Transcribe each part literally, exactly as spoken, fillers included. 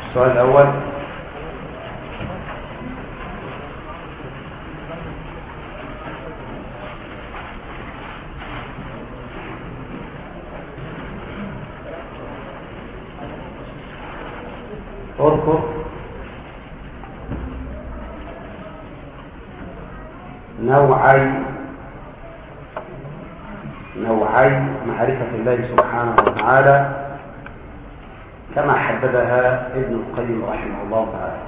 السؤال الأول: اذكر نوعي نوعي معرفة الله سبحانه وتعالى كما حددها ابن القيم رحمه الله تعالى.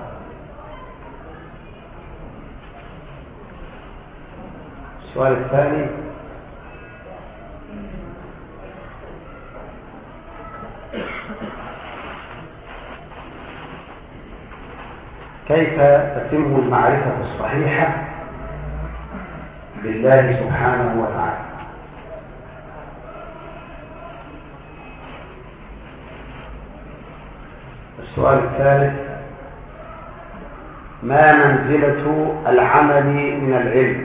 السؤال الثاني: كيف تتم المعرفة الصحيحة بالله سبحانه وتعالى؟ السؤال الثالث: ما منزلة العمل من العلم؟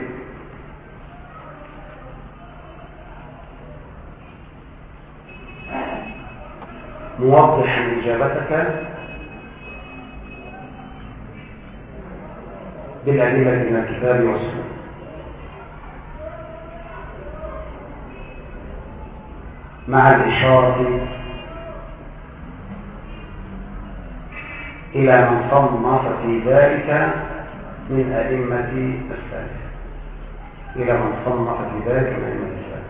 موضحا إجابتك بالأدلة من الكتاب والسنة. مع الإشارة إلى من صنف في ذلك من أئمة السلف إلى من صنف في ذلك من أئمة السلف.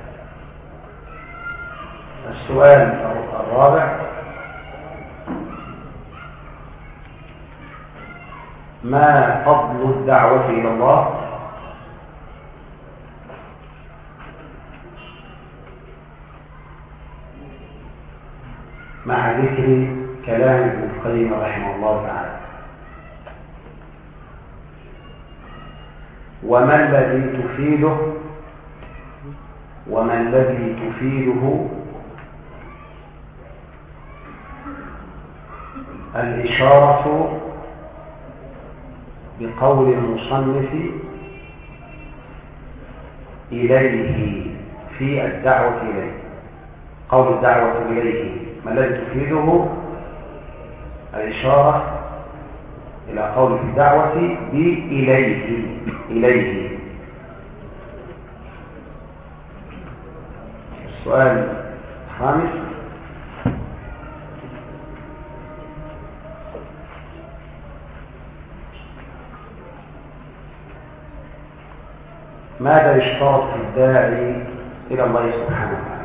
السؤال الرابع: ما فضل الدعوة إلى الله؟ مع ذكر كلام ابن القيم رحمه الله تعالى. وما الذي تفيده وما الذي تفيده الإشارة بقول المصنف إليه في الدعوة إليه. قول الدعوة إليه ما الذي تفيده الإشارة إلى قول في الدعوة بإليه إليه. السؤال الخامس: ماذا يشترط في الداعي إلى الله سبحانه وتعالى؟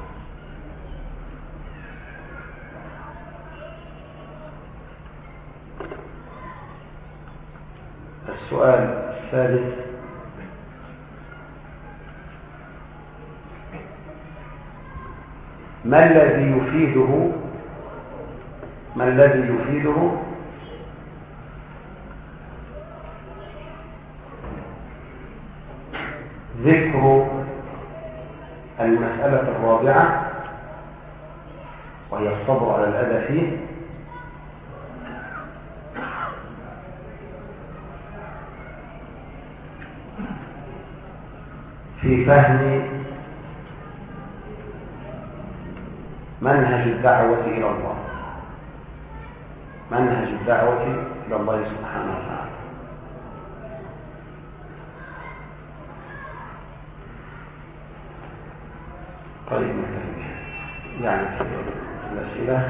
السؤال الثالث: ما الذي يفيده ما الذي يفيده ذكر المسألة الرابعة وهي الصبر على الأذى فيه في فهم منهج الدعوة إلى الله منهج الدعوة إلى الله سبحانه وتعالى. طيب يعني الأسئلة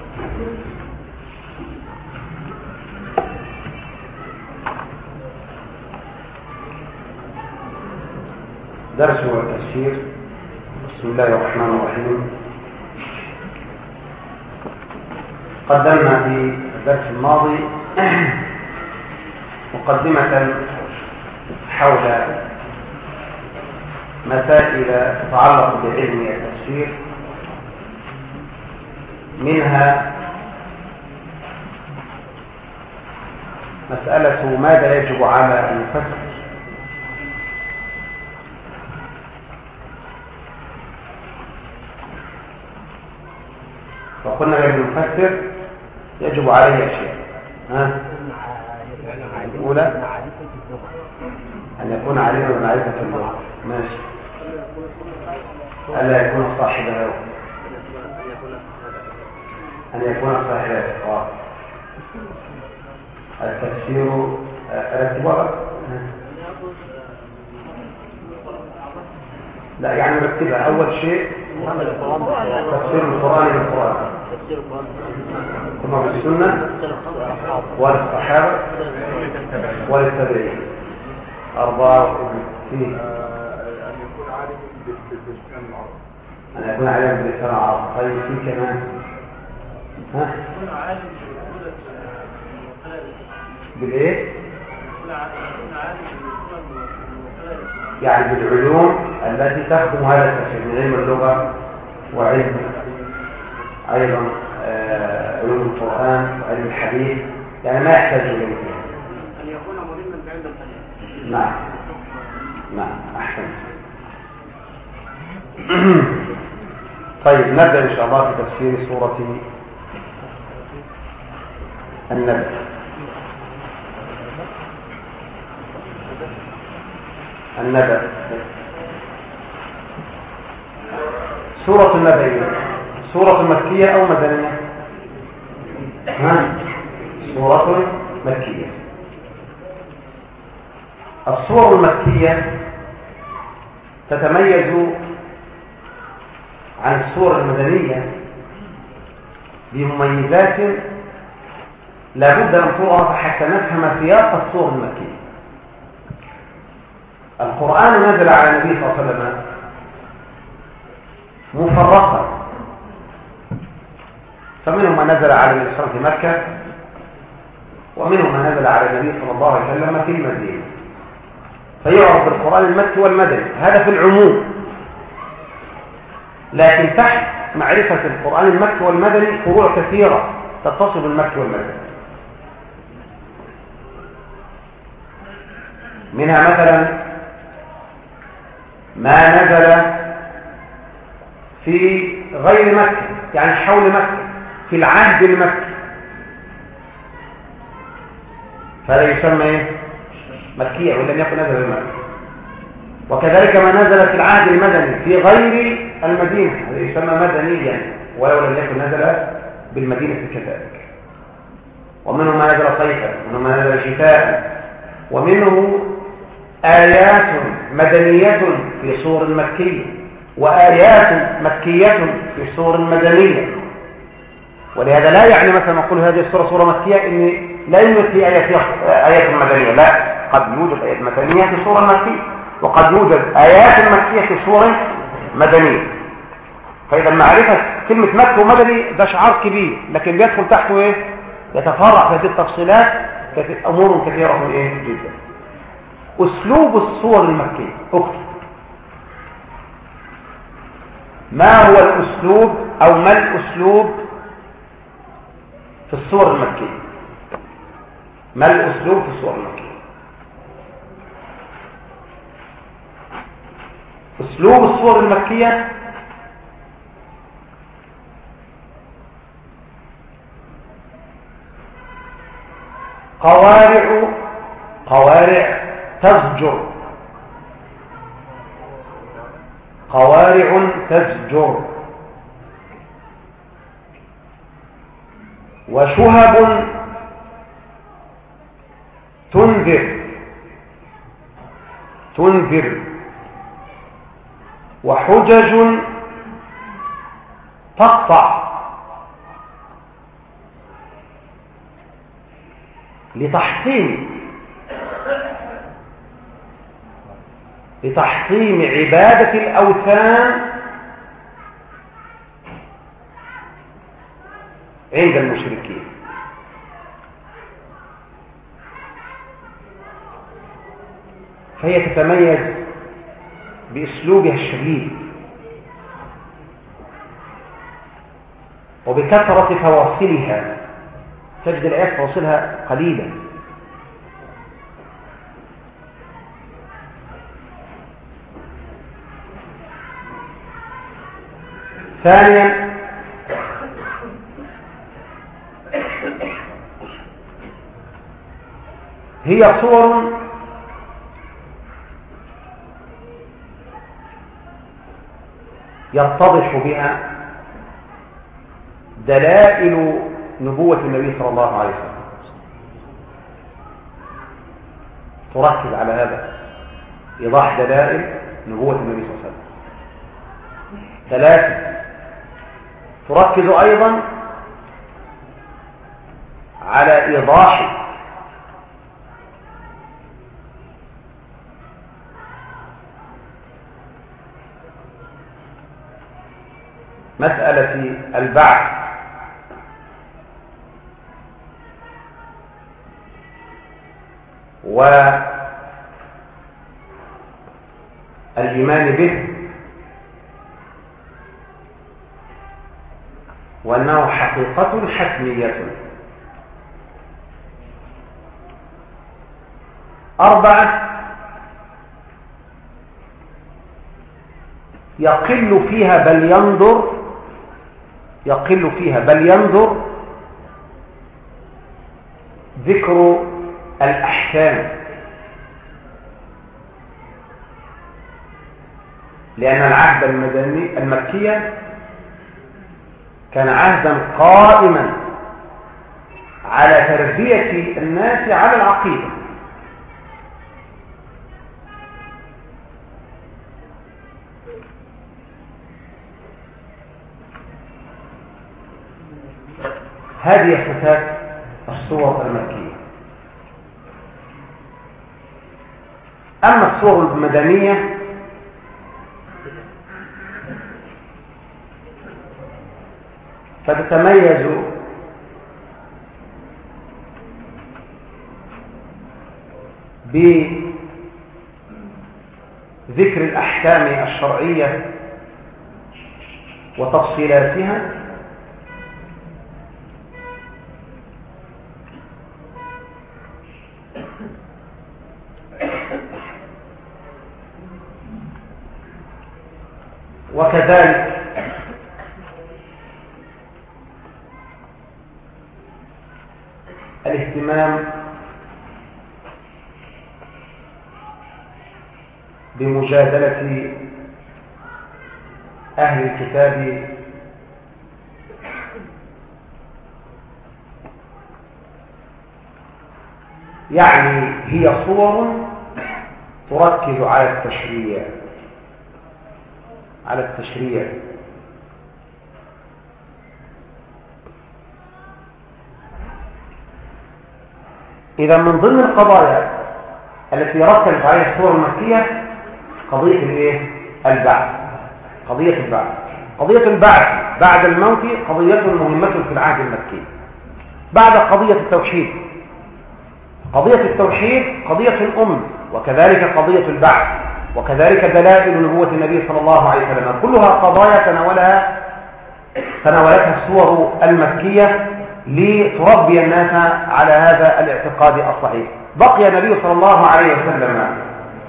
درس والتفسير. بسم الله الرحمن الرحيم. قدمنا في الدرس الماضي مقدمة حول مسائل تتعلق بعلم التفسير، منها مسألة ماذا يجب على المفسر، وقلنا بأن المفسر يجب عليه أشياء. ها؟ الأولى أن يكون علينا بمعرفة اللغة، ماشي، ألا يكون صاحب هوى، أن يكون صاحب هوى، التفسير الارتباط. لا يعني نرتبها. أول شيء تفسير القرآن بالقرآن، ثم بالسنة والصحابة والتابعين. أربعة فيه أن يكون عالم بالإسلام العربي. أن يكون عالم بالإسلام العربي. طيب في كمان ها؟ يكون عالم بالإيه؟ يكون عالم يعني بالعلوم التي تخدم هذا التفسير من علم اللغة وعلم أيضا آه علوم القرآن وعلم الحديث، يعني ما يحتاج إليه. أن يكون مهما عند الحديث. نعم نعم أحسن. طيب نبدأ إن شاء الله في تفسير سورة النبأ. النبأ سورة النبأ سورة مكية أو مدنية؟ ها؟ سورة مكية. السور المكية تتميز عن السور المدنية بمميزات لا بد أن تعرف حتى نفهم سياق السور المكية. القرآن نزل على النبي صلى الله عليه وسلم مفرقا، فمنهم ما نزل على النبي صلى الله عليه وسلم في مكة، ومنهم ما نزل على النبي صلى الله عليه وسلم في المدينة، فيعرف بالقرآن المكي والمدني، هذا في العموم. لكن تحت معرفة القرآن المكي والمدني فروع كثيرة تتصل بالمكي والمدني. منها مثلا ما نزل في غير مكة، يعني حول مكة، في العهد المكي، فهذا يسمى ايه؟ مكية وإن لم يكن نزل بمكة. وكذلك ما نزل في العهد المدني في غير المدينة، هذا يسمى مدنيا ولو لم يكن نزل بالمدينة كذلك. ومنه ما نزل صيفا، ومنه ما نزل شتاء، ومنه آيات مدنية في سور مكية، وآيات مكية في سور مدنية. ولهذا لا يعني مثلا نقول هذه السورة سورة مكية إن لا يوجد في آيات آيات مدنية، لا، قد يوجد آيات مدنية في سورة مكية، وقد يوجد آيات مكية في سورة مدنية. فإذا معرفة كلمة مكة ومدني ده شعار كبير، لكن بيدخل تحته إيه؟ يتفرع في هذه التفصيلات أمور كثيرة إيه جدا. أسلوب السور المكية، اكتب ما هو الأسلوب أو ما الأسلوب في السور المكية. ما الأسلوب في السور المكية؟ أسلوب السور المكية قوارع قوارع تزجر قوارع تزجر وشهب تنذر تنذر وحجج تقطع لتحطيم لتحطيم عبادة الأوثان عند المشركين. فهي تتميز بأسلوبها الشديد وبكثرة فواصلها، تجد الآيات فواصلها قليلة. ثانيا هي صور يتضح بها دلائل نبوة النبي صلى الله عليه وسلم. تركز على هذا، إيضاح دلائل نبوة النبي صلى الله عليه وسلم. ثلاثة، تركز أيضا على إيضاح مسألة البعث والإيمان به، وأنه حقيقة حتمية. أربعة، يقل فيها بل ينظر يقل فيها بل ينظر ذكر الأحكام، لأن العهد المدني المكي كان عهدا قائما على تربية الناس على العقيدة. هذه صفات الصور المكية. أما الصور المدنية فتتميز بذكر الأحكام الشرعية وتفصيلاتها، وكذلك الاهتمام بمجادلة أهل الكتاب يعني هي صور تركز على التشريع على التشريع إذا من ضمن القضايا التي ركزت عليها الصور المكية قضية الايه؟ البعث. قضية البعث قضية البعث بعد الموت قضية مهمة في العهد المكي. بعد قضية التوحيد، قضية التوحيد قضية الأم، وكذلك قضية البعث، وكذلك دلائل نبوة النبي صلى الله عليه وسلم، كلها قضايا تناولها تناولتها الصور المكية لتربي الناس على هذا الاعتقاد الصحيح. بقي النبي صلى الله عليه وسلم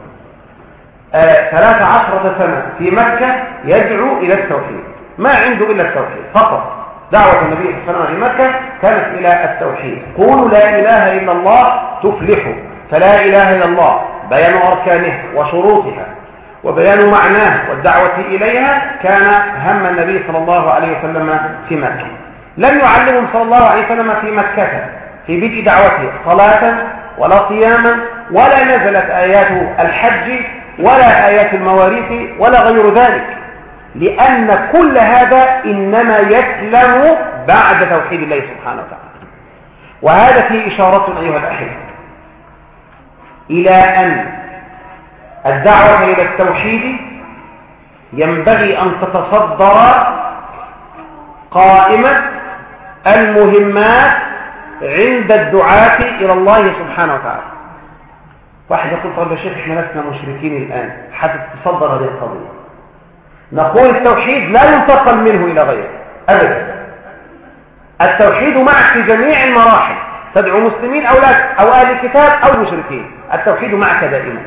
ثلاث عشرة سنة في مكة يدعو إلى التوحيد، ما عنده إلا التوحيد فقط. دعوة النبي صلى الله عليه وسلم في مكة كانت إلى التوحيد. قولوا لا إله إلا الله تفلحوا. فلا إله إلا الله بيان أركانها وشروطها وبيان معناه والدعوة إليها كان هم النبي صلى الله عليه وسلم في مكة. لم يعلمهم صلى الله عليه وسلم في مكة في بدء دعوته صلاة ولا صياما، ولا نزلت آيات الحج ولا آيات المواريث ولا غير ذلك، لأن كل هذا إنما يسلم بعد توحيد الله سبحانه وتعالى. وهذا فيه إشارة أيها الأحبة إلى أن الدعوة إلى التوحيد ينبغي أن تتصدر قائمة المهمات عند الدعاة إلى الله سبحانه وتعالى. واحد يقول طيب يا شيخ احنا لسنا مشركين الآن حتى تتصدر هذه القضية. نقول التوحيد لا ينتقل منه إلى غيره أبدا. التوحيد معك في جميع المراحل، تدعو مسلمين أو لا أو أهل الكتاب أو مشركين، التوحيد معك دائما،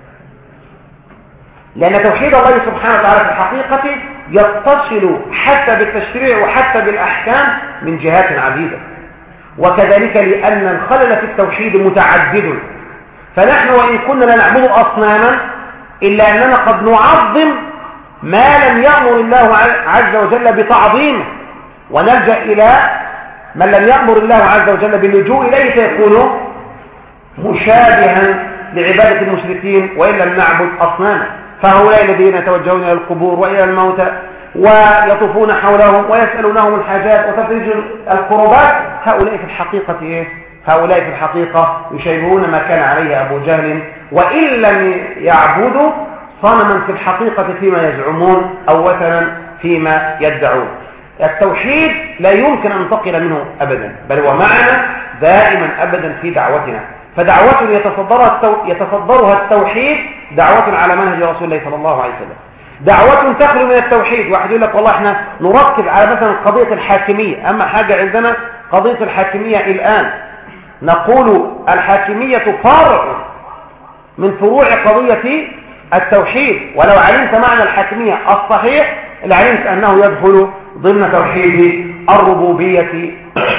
لأن توحيد الله سبحانه وتعالى في الحقيقة يتصل حتى بالتشريع وحتى بالأحكام من جهات عديدة. وكذلك لأن الخلل في التوحيد متعدد، فنحن وإن كنا لا نعبد أصناما إلا أننا قد نعظم ما لم يأمر الله عز وجل بتعظيمه، ونلجأ إلى من لم يأمر الله عز وجل باللجوء إليه فيكون مشابها لعبادة المشركين وإن لم نعبد أصناما. فهؤلاء الذين يتوجهون إلى القبور وإلى الموتى ويطوفون حولهم ويسألونهم الحاجات وتفريج الكربات، هؤلاء في الحقيقة إيه؟ هؤلاء في الحقيقة يشابهون ما كان عليه أبو جهل، وإن لم يعبدوا صنما في الحقيقة فيما يزعمون أو وثنا فيما يدعون. التوحيد لا يمكن أن ننتقل منه أبدا، بل هو معنا دائما أبدا في دعوتنا. فدعوة يتصدرها, التو... يتصدرها التوحيد دعوة على منهج رسول الله صلى الله عليه وسلم. دعوة تخلو من التوحيد، واحد يقول لك والله احنا نركز على مثلا قضية الحاكمية، أما حاجة عندنا قضية الحاكمية الآن نقول الحاكمية فرع من فروع قضية التوحيد، ولو علمت معنى الحاكمية الصحيح لعلمت أنه يدخل ضمن توحيد الربوبية.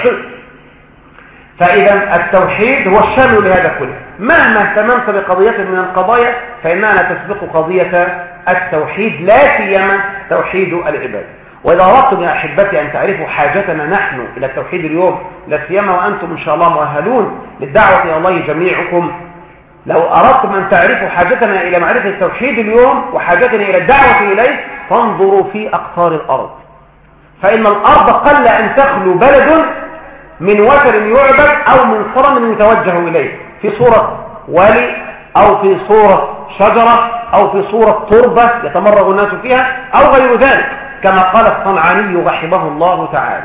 فإذا التوحيد هو الشامل لهذا كله. مهما اهتممت بقضية من القضايا فإنها لا تسبق قضية التوحيد، لا سيما توحيد العباد. وإذا أردتم يا أحبتي أن تعرفوا حاجتنا نحن إلى التوحيد اليوم، لا سيما وأنتم إن شاء الله مؤهلون للدعوة إلى الله جميعكم، لو أردتم أن تعرفوا حاجتنا إلى معرفة التوحيد اليوم وحاجتنا إلى الدعوة إليه فانظروا في أقطار الأرض، فإن الأرض قل أن تخلو بلد من وثن يعبد أو من صنم يتوجه إليه في صورة ولي أو في صورة شجرة أو في صورة تربة يتمرغ الناس فيها أو غير ذلك، كما قال الصنعاني رحمه الله تعالى: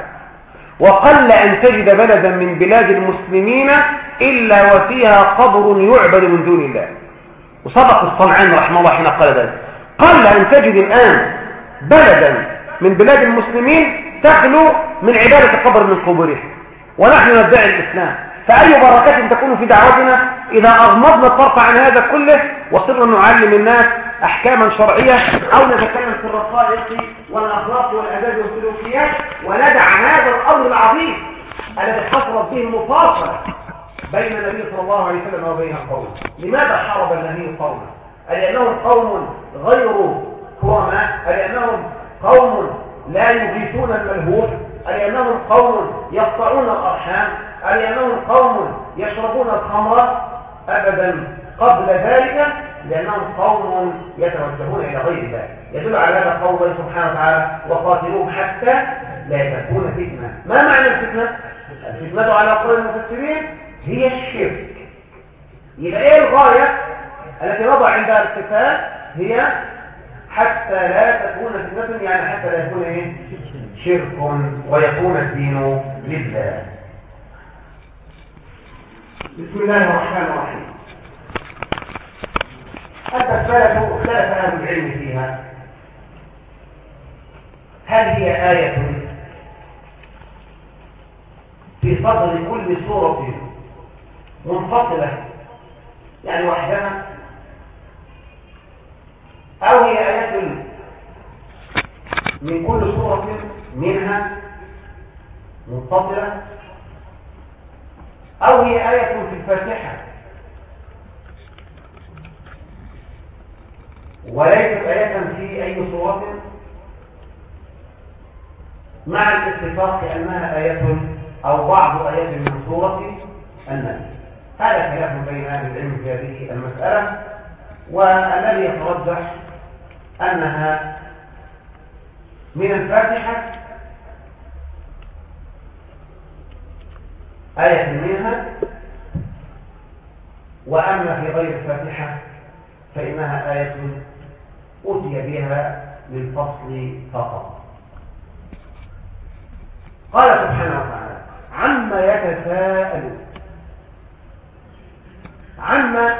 وقل أن تجد بلدا من بلاد المسلمين إلا وفيها قبر يعبد من دون الله. وصدق الصنعاني رحمه الله حين قال ذلك، قل أن تجد الآن بلدا من بلاد المسلمين تخلو من عبادة قبر من قبورهم، ونحن ندعي الإسلام. فأي بركة تكون في دعوتنا إذا أغمضنا الطرف عن هذا كله وصرنا نعلم الناس أحكاما شرعية أو نتكلم في الرقائق والأخلاق والأداب والسلوكيات، وندع هذا الأمر العظيم الذي حصلت به المفاصلة بين النبي صلى الله عليه وسلم وبين القوم. لماذا حارب النبي قومه؟ ألأنهم قوم غير كرماء؟ ألأنهم قوم لا يغيثون الملهوف؟ ألأنهم قوم يقطعون الأرحام؟ ألأنهم قوم يشربون الخمر؟ أبدا، قبل ذلك لأنهم قوم يتوجهون إلى غير ذلك. يدل على هذا قول الله سبحانه وتعالى: وقاتلوهم حتى لا تكون فتنة. ما معنى الفتنة؟ الفتنة على قول المفسرين هي الشرك. يبقى ايه الغاية التي نضع عندها القتال؟ هي حتى لا تكون فتنة، يعني حتى لا يكون ايه؟ شرك ويكون الدين لله. بسم الله الرحمن الرحيم. التسبيح اختلف أهل العلم فيها، هل هي آية في صدر كل سورة منفصلة يعني وحدها، أو هي آية من كل سورة منها منفصلة، أو هي آية في الفاتحة وليست آية في أي سورة، مع الاتفاق أنها آية أو بعض آيات من سورة النمل. هذا خلاف بين أهل العلم في هذه المسألة، والذي يترجح أنها من الفاتحة آية منها، وأما في غير الفاتحة فإنها آية أتي بها للفصل فقط. قال سبحانه وتعالى: عما يتساءلون. عما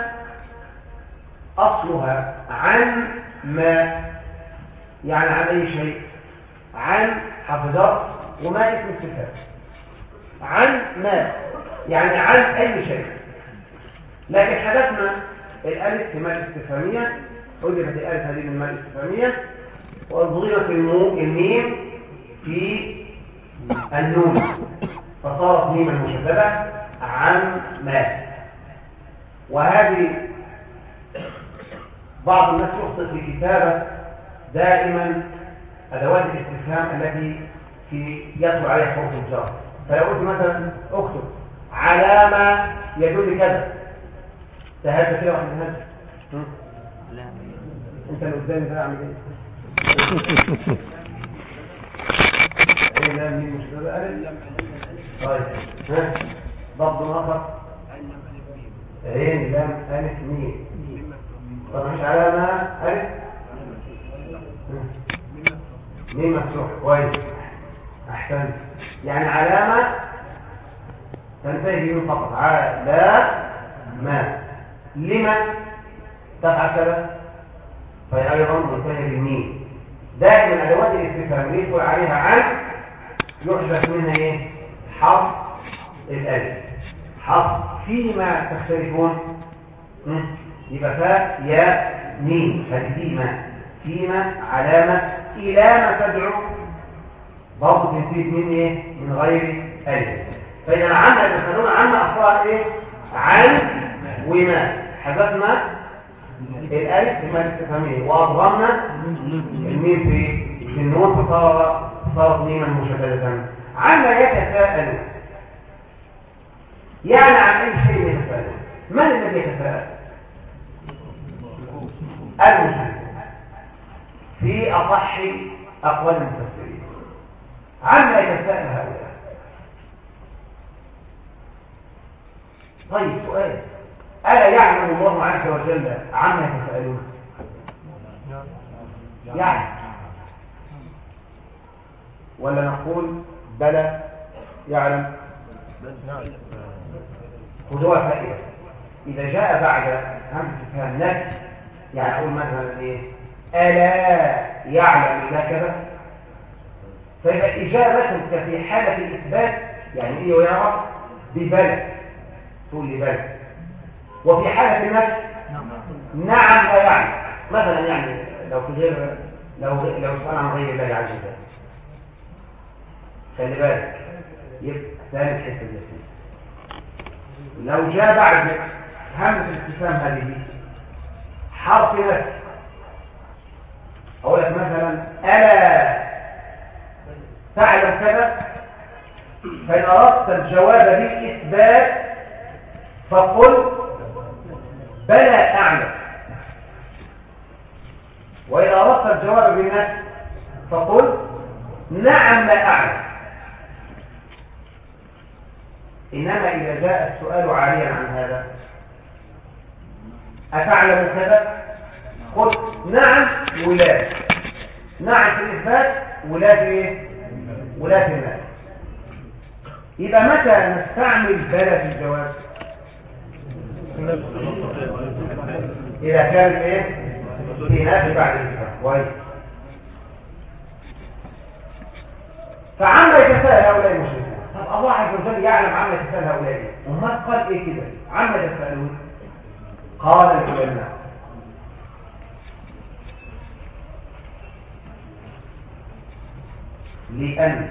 أصلها عن ما، يعني عن أي شيء، عن حفظات وما اسم الصفات، عن ما يعني عن أي شيء. لكن حدثنا الألف في مال الاستفهامية، حذفت الألف هذه من مال الاستفهامية وأضغمت الميم في النون فصارت ميما مشددة عن ما. وهذه بعض الناس يخطئ في كتابة دائما أدوات الاستفهام التي في يدخل عليها حروف الجر، فلو قلت مثلا اكتب علامة يدل كذا تهدى كده واحد هدى انت اللي قدامي بقى اعمل ايه؟ ايه لا مين مش ده قال؟ طيب ها ضبط نقط عين لام الف ميم. طب مش علامه الف ميم مفتوح كويس احسن. يعني علامه تنتهي من فقط على ما لما تفعل كذا فهي ايضا منتهي بالميم. دائما ادوات الاستفهام اللي يدخل عليها عن يحذف منها ايه؟ حرف الالف. حرف فيما تختلفون يبقى فاء يا ميم. فيما فيما علامه الى ما تدعو برضه تنتهي من ايه؟ من غير الف. فاذا عنا يتخذون عنا اصلها ايه؟ عن وما حذفنا الالف في ما الاستفهاميه واضغمنا الميم في في النون فصار صارت ميما مشدده. عما يتساءل يعني عن اي شيء يتساءل. من الذي يتساءل؟ المشرك في اصح اقوال المفسرين. عما يتساءل هؤلاء. طيب سؤال، ألا يعلم الله عز وجل عما يتساءلون؟ يعني ولا نقول بلى يعلم؟ خذوها فائدة. إذا جاء بعد همزة استفهام نفي يعني أقول مثلا إيه؟ ألا يعلم إذا كذا؟ فإذا إجابتك في حالة الإثبات يعني إيه ويرى ببلى تقول لي بلى. وفي حالة النفي نعم لا يعلم. مثلا يعني لو في غير لو لو سؤال عن غير الله عز وجل خلي بالك يبقى ثالث حته اليسير. لو جاء بعد همزه الاستفهام هذه حرف نفي اقول لك مثلا الا تعلم كذا فان اردت الجواب بالاثبات فقل بلى اعلم. واذا اردت الجواب بالنفي فقل نعم لا اعلم. انما اذا جاء السؤال عاريا عن هذا اتعلم كذا قل نعم ولا. نعم في الاثبات ولا في ايه؟ ولا في النفي. يبقى متى نستعمل بلى في الجواب؟ إذا كان إيه؟ في نفي بعد الإثبات. كويس. فعما يتساءل هؤلاء المشركون. طب الله عز وجل يعلم عما يتساءل هؤلاء. وما قال إيه كده؟ عما يتساءلون. قال العلماء لأن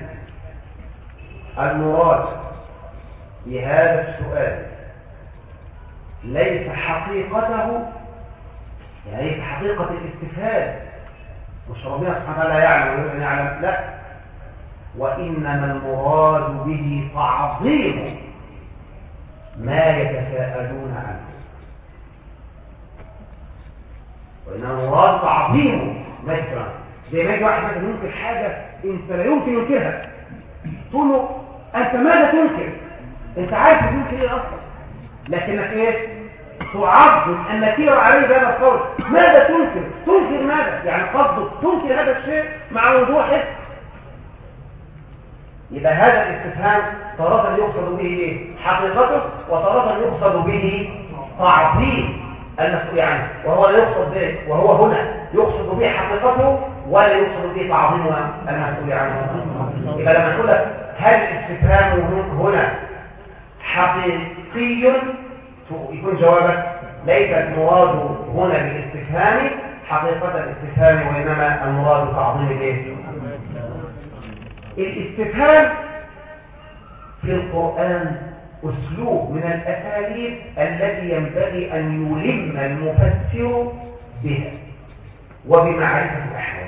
المراد بهذا السؤال ليس حقيقته يعني ليس حقيقة الاستفهام مش ربنا سبحانه وتعالى يعلم ويقول يعلم لا وإنما المراد به تعظيم ما يتساءلون عنه. وإنما المراد تعظيم مثلا زي ما يجي واحد مثلا ينكر حاجة انت لا يمكن ينكرها تقول له انت ماذا تنكر؟ انت عارف تنكر ايه اصلا لكنك ايه؟ تعظم النكير عليه بهذا القول. ماذا تنكر؟ تنكر ماذا؟ يعني قصدك تنكر هذا الشيء مع وضوحه. يبقى هذا الاستفهام تارة يقصد به ايه؟ حقيقته وتارة يقصد به تعظيم المسؤول عنه وهو لا يقصد به وهو هنا يقصد به حقيقته ولا يقصد به تعظيم المسؤول عنه. يبقى لما نقول لك هل الاستفهام هنا حقيقي يكون جوابك ليس المراد هنا بالاستفهام حقيقة الاستفهام وإنما المراد تعظيم الايه؟ الاستفهام في القرآن أسلوب من الأساليب التي ينبغي أن يلم المفسر بها وبمعرفة الأحوال.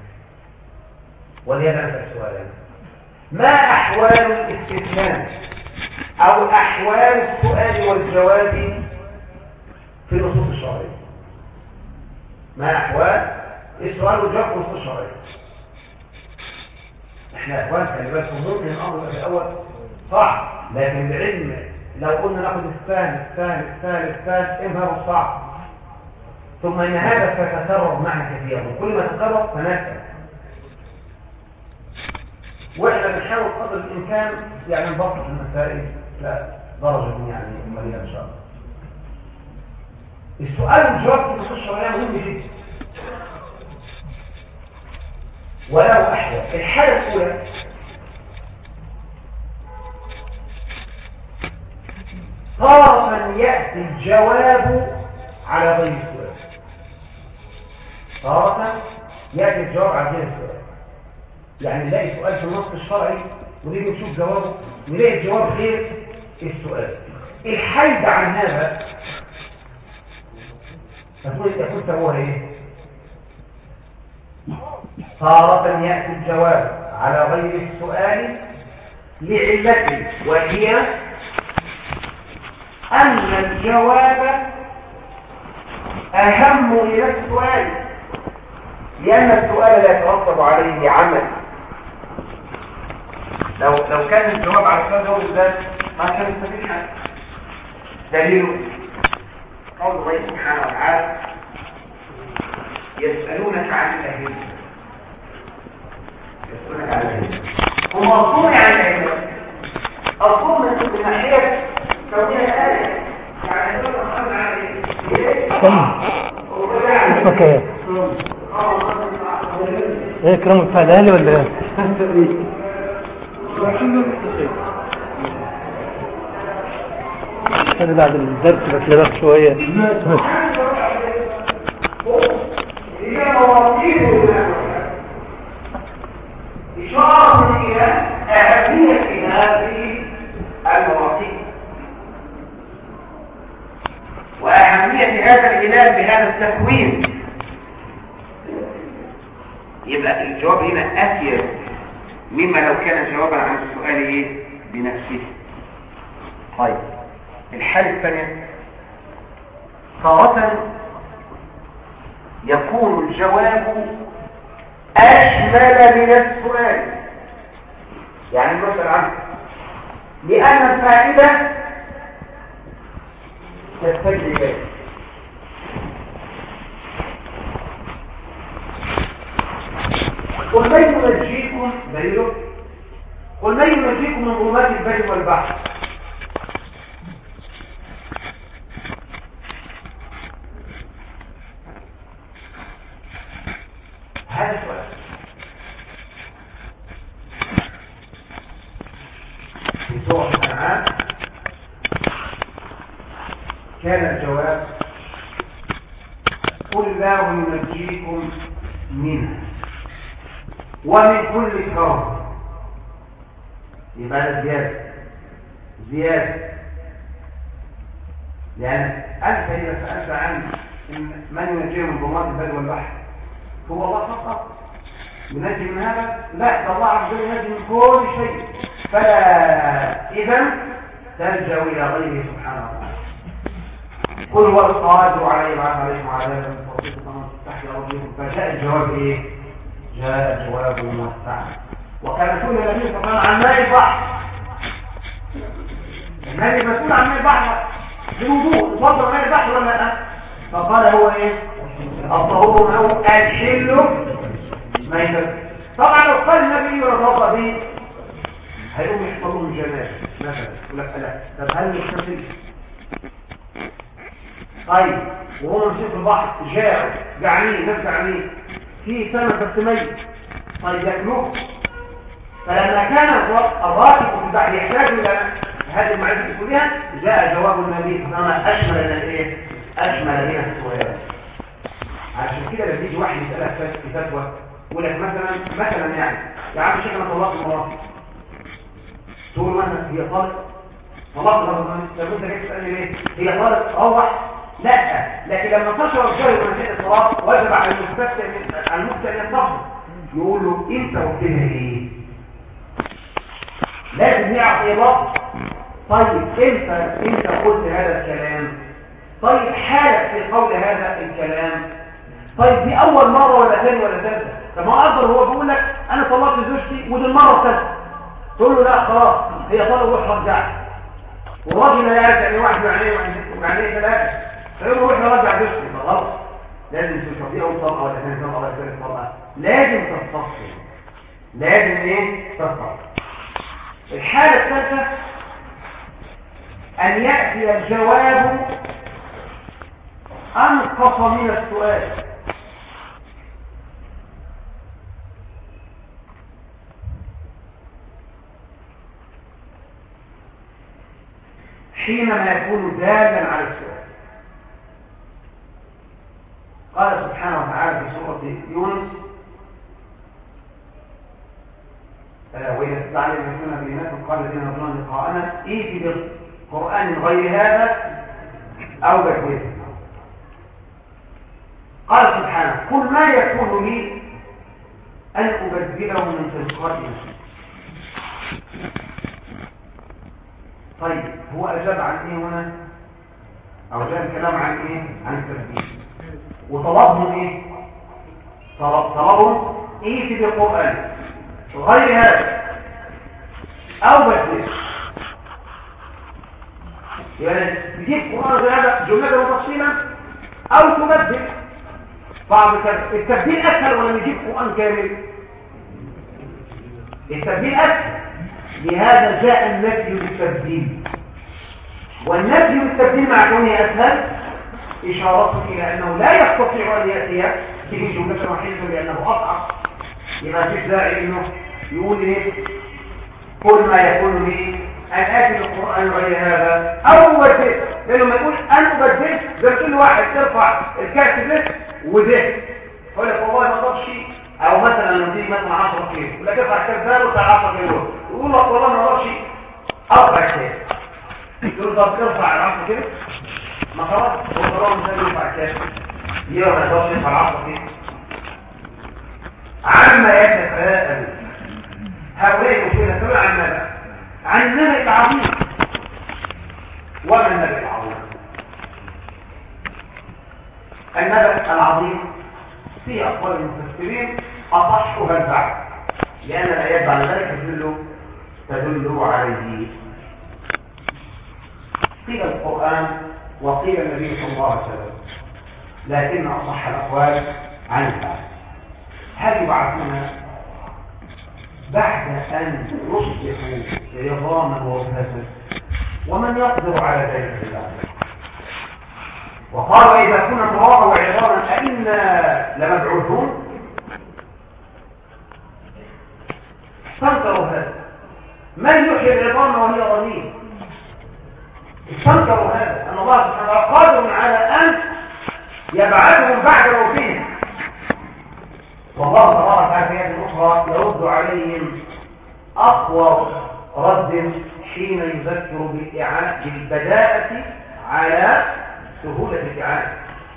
ولهذا نسأل سؤالا: ما أحوال الاستفهام أو أحوال السؤال والجواب في النصوص الشرعية. ما أحوال السؤال والجواب في النصوص الشرعية. احنا يا اخوان خلي بالكم ممكن الامر في الاول صعب، لكن العلم لو قلنا ناخد الثالث الثالث الثالث الثالث انهار الصعب، ثم ان هذا سيتكرر معنا كثيرا، وكل ما تكرر فنسأل. واحنا بنحاول قدر الامكان يعني نبسط المسائل لا درجه يعني قليله ان شاء الله. السؤال والجواب في النصوص الشرعيه مهم جدا. ولو أحوال الحالة الأولى تارة يأتي الجواب على غير السؤال، تارة يأتي الجواب على غير السؤال. يعني نلاقي سؤال في النص الشرعي ونيجي نشوف جوابه نلاقي الجواب غير السؤال. الحيد عن هذا تقول انت هو ايه؟ تارة يأتي الجواب على غير السؤال لعلة، وهي أن الجواب أهم من السؤال، لأن السؤال لا يترتب عليه عمل. لو لو كان الجواب على السؤال ده بالذات ما كان يستفيد حاجة. دليله قول الله سبحانه وتعالى: يسألونك عن الأهلية. يسألونك عن الأهلية. هم أصول عن الأهلية. أصول من ناحية كونها الآية. يعني يقول أصول عن الأهلية. اسمك ايه؟ ايه كرام الفعلاني ولا ايه؟ انا بعد الدرس بتلبس شوية. هي مواطيب إشارة إلى أهمية هذه المواطيب وأهمية هذا الإله بهذا التكوين. يبقى الجواب هنا أسير مما لو كان جوابا عن السؤال إيه بنفسه. طيب الحالة الثانية تارة يكون الجواب أشمل من السؤال. يعني المسألة عنه لأن الفائدة تستجلب. قل من ينجيكم دليله قل من ينجيكم من ظلمات البر والبحر. هذا سؤال. في سورة الأنعام كان الجواب: قل الله ينجيكم منها ومن كل كرب. يبقى زيادة زيادة لأن أنت إذا سألت عن من ينجي من ظلمات البر والبحر هو الله فقط ينجي من هذا؟ لا، ده الله عز وجل ينجي من كل شيء. فلا إذن تلجأ إلى غيره سبحانه وتعالى. قل هو القادر على يبعث عليكم عذابا من فوقكم تحت أرجلكم. فجاء الجواب إيه؟ جاء الجواب موسع. وكان كل النبي صلى الله عليه وسلم عن ماء البحر. النبي مسؤول عن ماء البحر بوضوء، يفضل ماء البحر ولا لا؟ فقال هو ايه؟ الطهور هو الحل ميتة. طبعا لو قال النبي يتوضا به هيقوم يحفظوا من جنات مثلا يقول لك لا، طب هل يغتسل؟ طيب وهو ماشي في البحر جاعوا جعانين ناس جعانين في سمك بس ميت، طيب ياكلوه. فلما كان الراكب في البحر يحتاج الى هذه المعرفه كلها جاء جواب النبي صلى الله عليه وسلم اشمل من الايه؟ اشمل من السؤال. عشان كده لما يجي واحد يسالك في فتوى يقول لك مثلا مثلا يعني يا عم الشيخ انا طلقت مراتي، تقول مثلا هي طالق طلقت مراتي، طب انت جاي تسالني ليه؟ هي طالق روح؟ لا، لكن لما تشرب شاي ومنزل الصلاه وجب على المستفتي المفتي ان يصبر، يقول له انت قلت لها ايه؟ لازم يعطي رد. طيب انت انت قلت هذا الكلام، طيب حالك في قول هذا الكلام، طيب دي اول مره ولا ثاني ولا ثالثه؟ طب ما افضل هو بيقول لك انا طلقت زوجتي ودي المره الثالثه، تقول له لا خلاص هي طلق روح رجعت، والراجل لا يعرف يعني واحد معنيه ومعنيه ثلاثه، فيقول له روح رجع زوجتي. غلط، لازم تشوف دي اول طلقه ولا ثاني طلقه ولا ثالث طلقه، لازم تستفصل، لازم ايه تستفصل. الحاله الثالثه ان ياتي الجواب انقص من السؤال. حينما يكون دالا على السؤال. قال سبحانه وتعالى في سورة يونس: وإذا تتلى عليهم آياتنا بينات قال الذين يظنون لقاءنا ائت بقرآن غير هذا أو بدله. قال سبحانه: قل ما يكون لي أن أبدله من تلقاء نفسي. طيب هو أجاب عن إيه هنا؟ أو جاء الكلام عن إيه؟ عن التبديل. وطلبهم إيه؟ طلب طلبهم ائت بالقرآن غير هذا أو بدله. يعني تجيب قرآن غير هذا جملة وتفصيلا أو تبدل. بعض التبديل أسهل ولا نجيب قرآن كامل؟ التبديل أسهل، لهذا جاء النفي بالتبديل. والنفي بالتبديل مع كونه أسهل إشارة إلى أنه لا يستطيع أن يأتي به جملة واحدة لأنه أصعب. يبقى في داعي إنه يقول إيه؟ كل ما يكون لي أن آتي بالقرآن غير هذا أو أبدله. لأنه ما يقول أن أبدله زي كل واحد ترفع الكاتب ده وده يقول لك والله ما ضربش، أو مثلا لما تيجي مثلا عشرة كيلو يقول لك ارفع الكاتب ده وارفع عشرة كيلو، يقول لك والله ما ضربش أربع كيلو، يقول طب ارفع العشرة كيلو ما خلاص هو طالما مش قادر يرفع الكاتب يبقى ما يقدرش يرفع العشرة كيلو. عما يتساءل هؤلاء المسلمين سمع عن ماذا؟ عن النبأ العظيم. وما النبأ العظيم؟ النبأ العظيم في أقوال المفسرين أصحها البعض، لأن الآيات بعد ذلك تدل تدل عليه. قيل القرآن وقيل النبي صلى الله عليه وسلم، لكن أصح الأقوال عن البعض. هل يبعثنا بعد أن يصبحوا عظاما ورفاتا؟ ومن يقدر على ذلك الله؟ وقالوا إذا كنا ترابا وعظاما أئنا لمبعوثون؟ استنكروا هذا. من يحيي العظام وهي رميم؟ استنكروا هذا، أن الله سبحانه وتعالى قادر على أن يبعثهم بعد موتهم. والله تبارك وتعالى في هذه الأخرى يرد عليهم أقوى رد حين يذكر بالبداءة على سهولة الإعانة.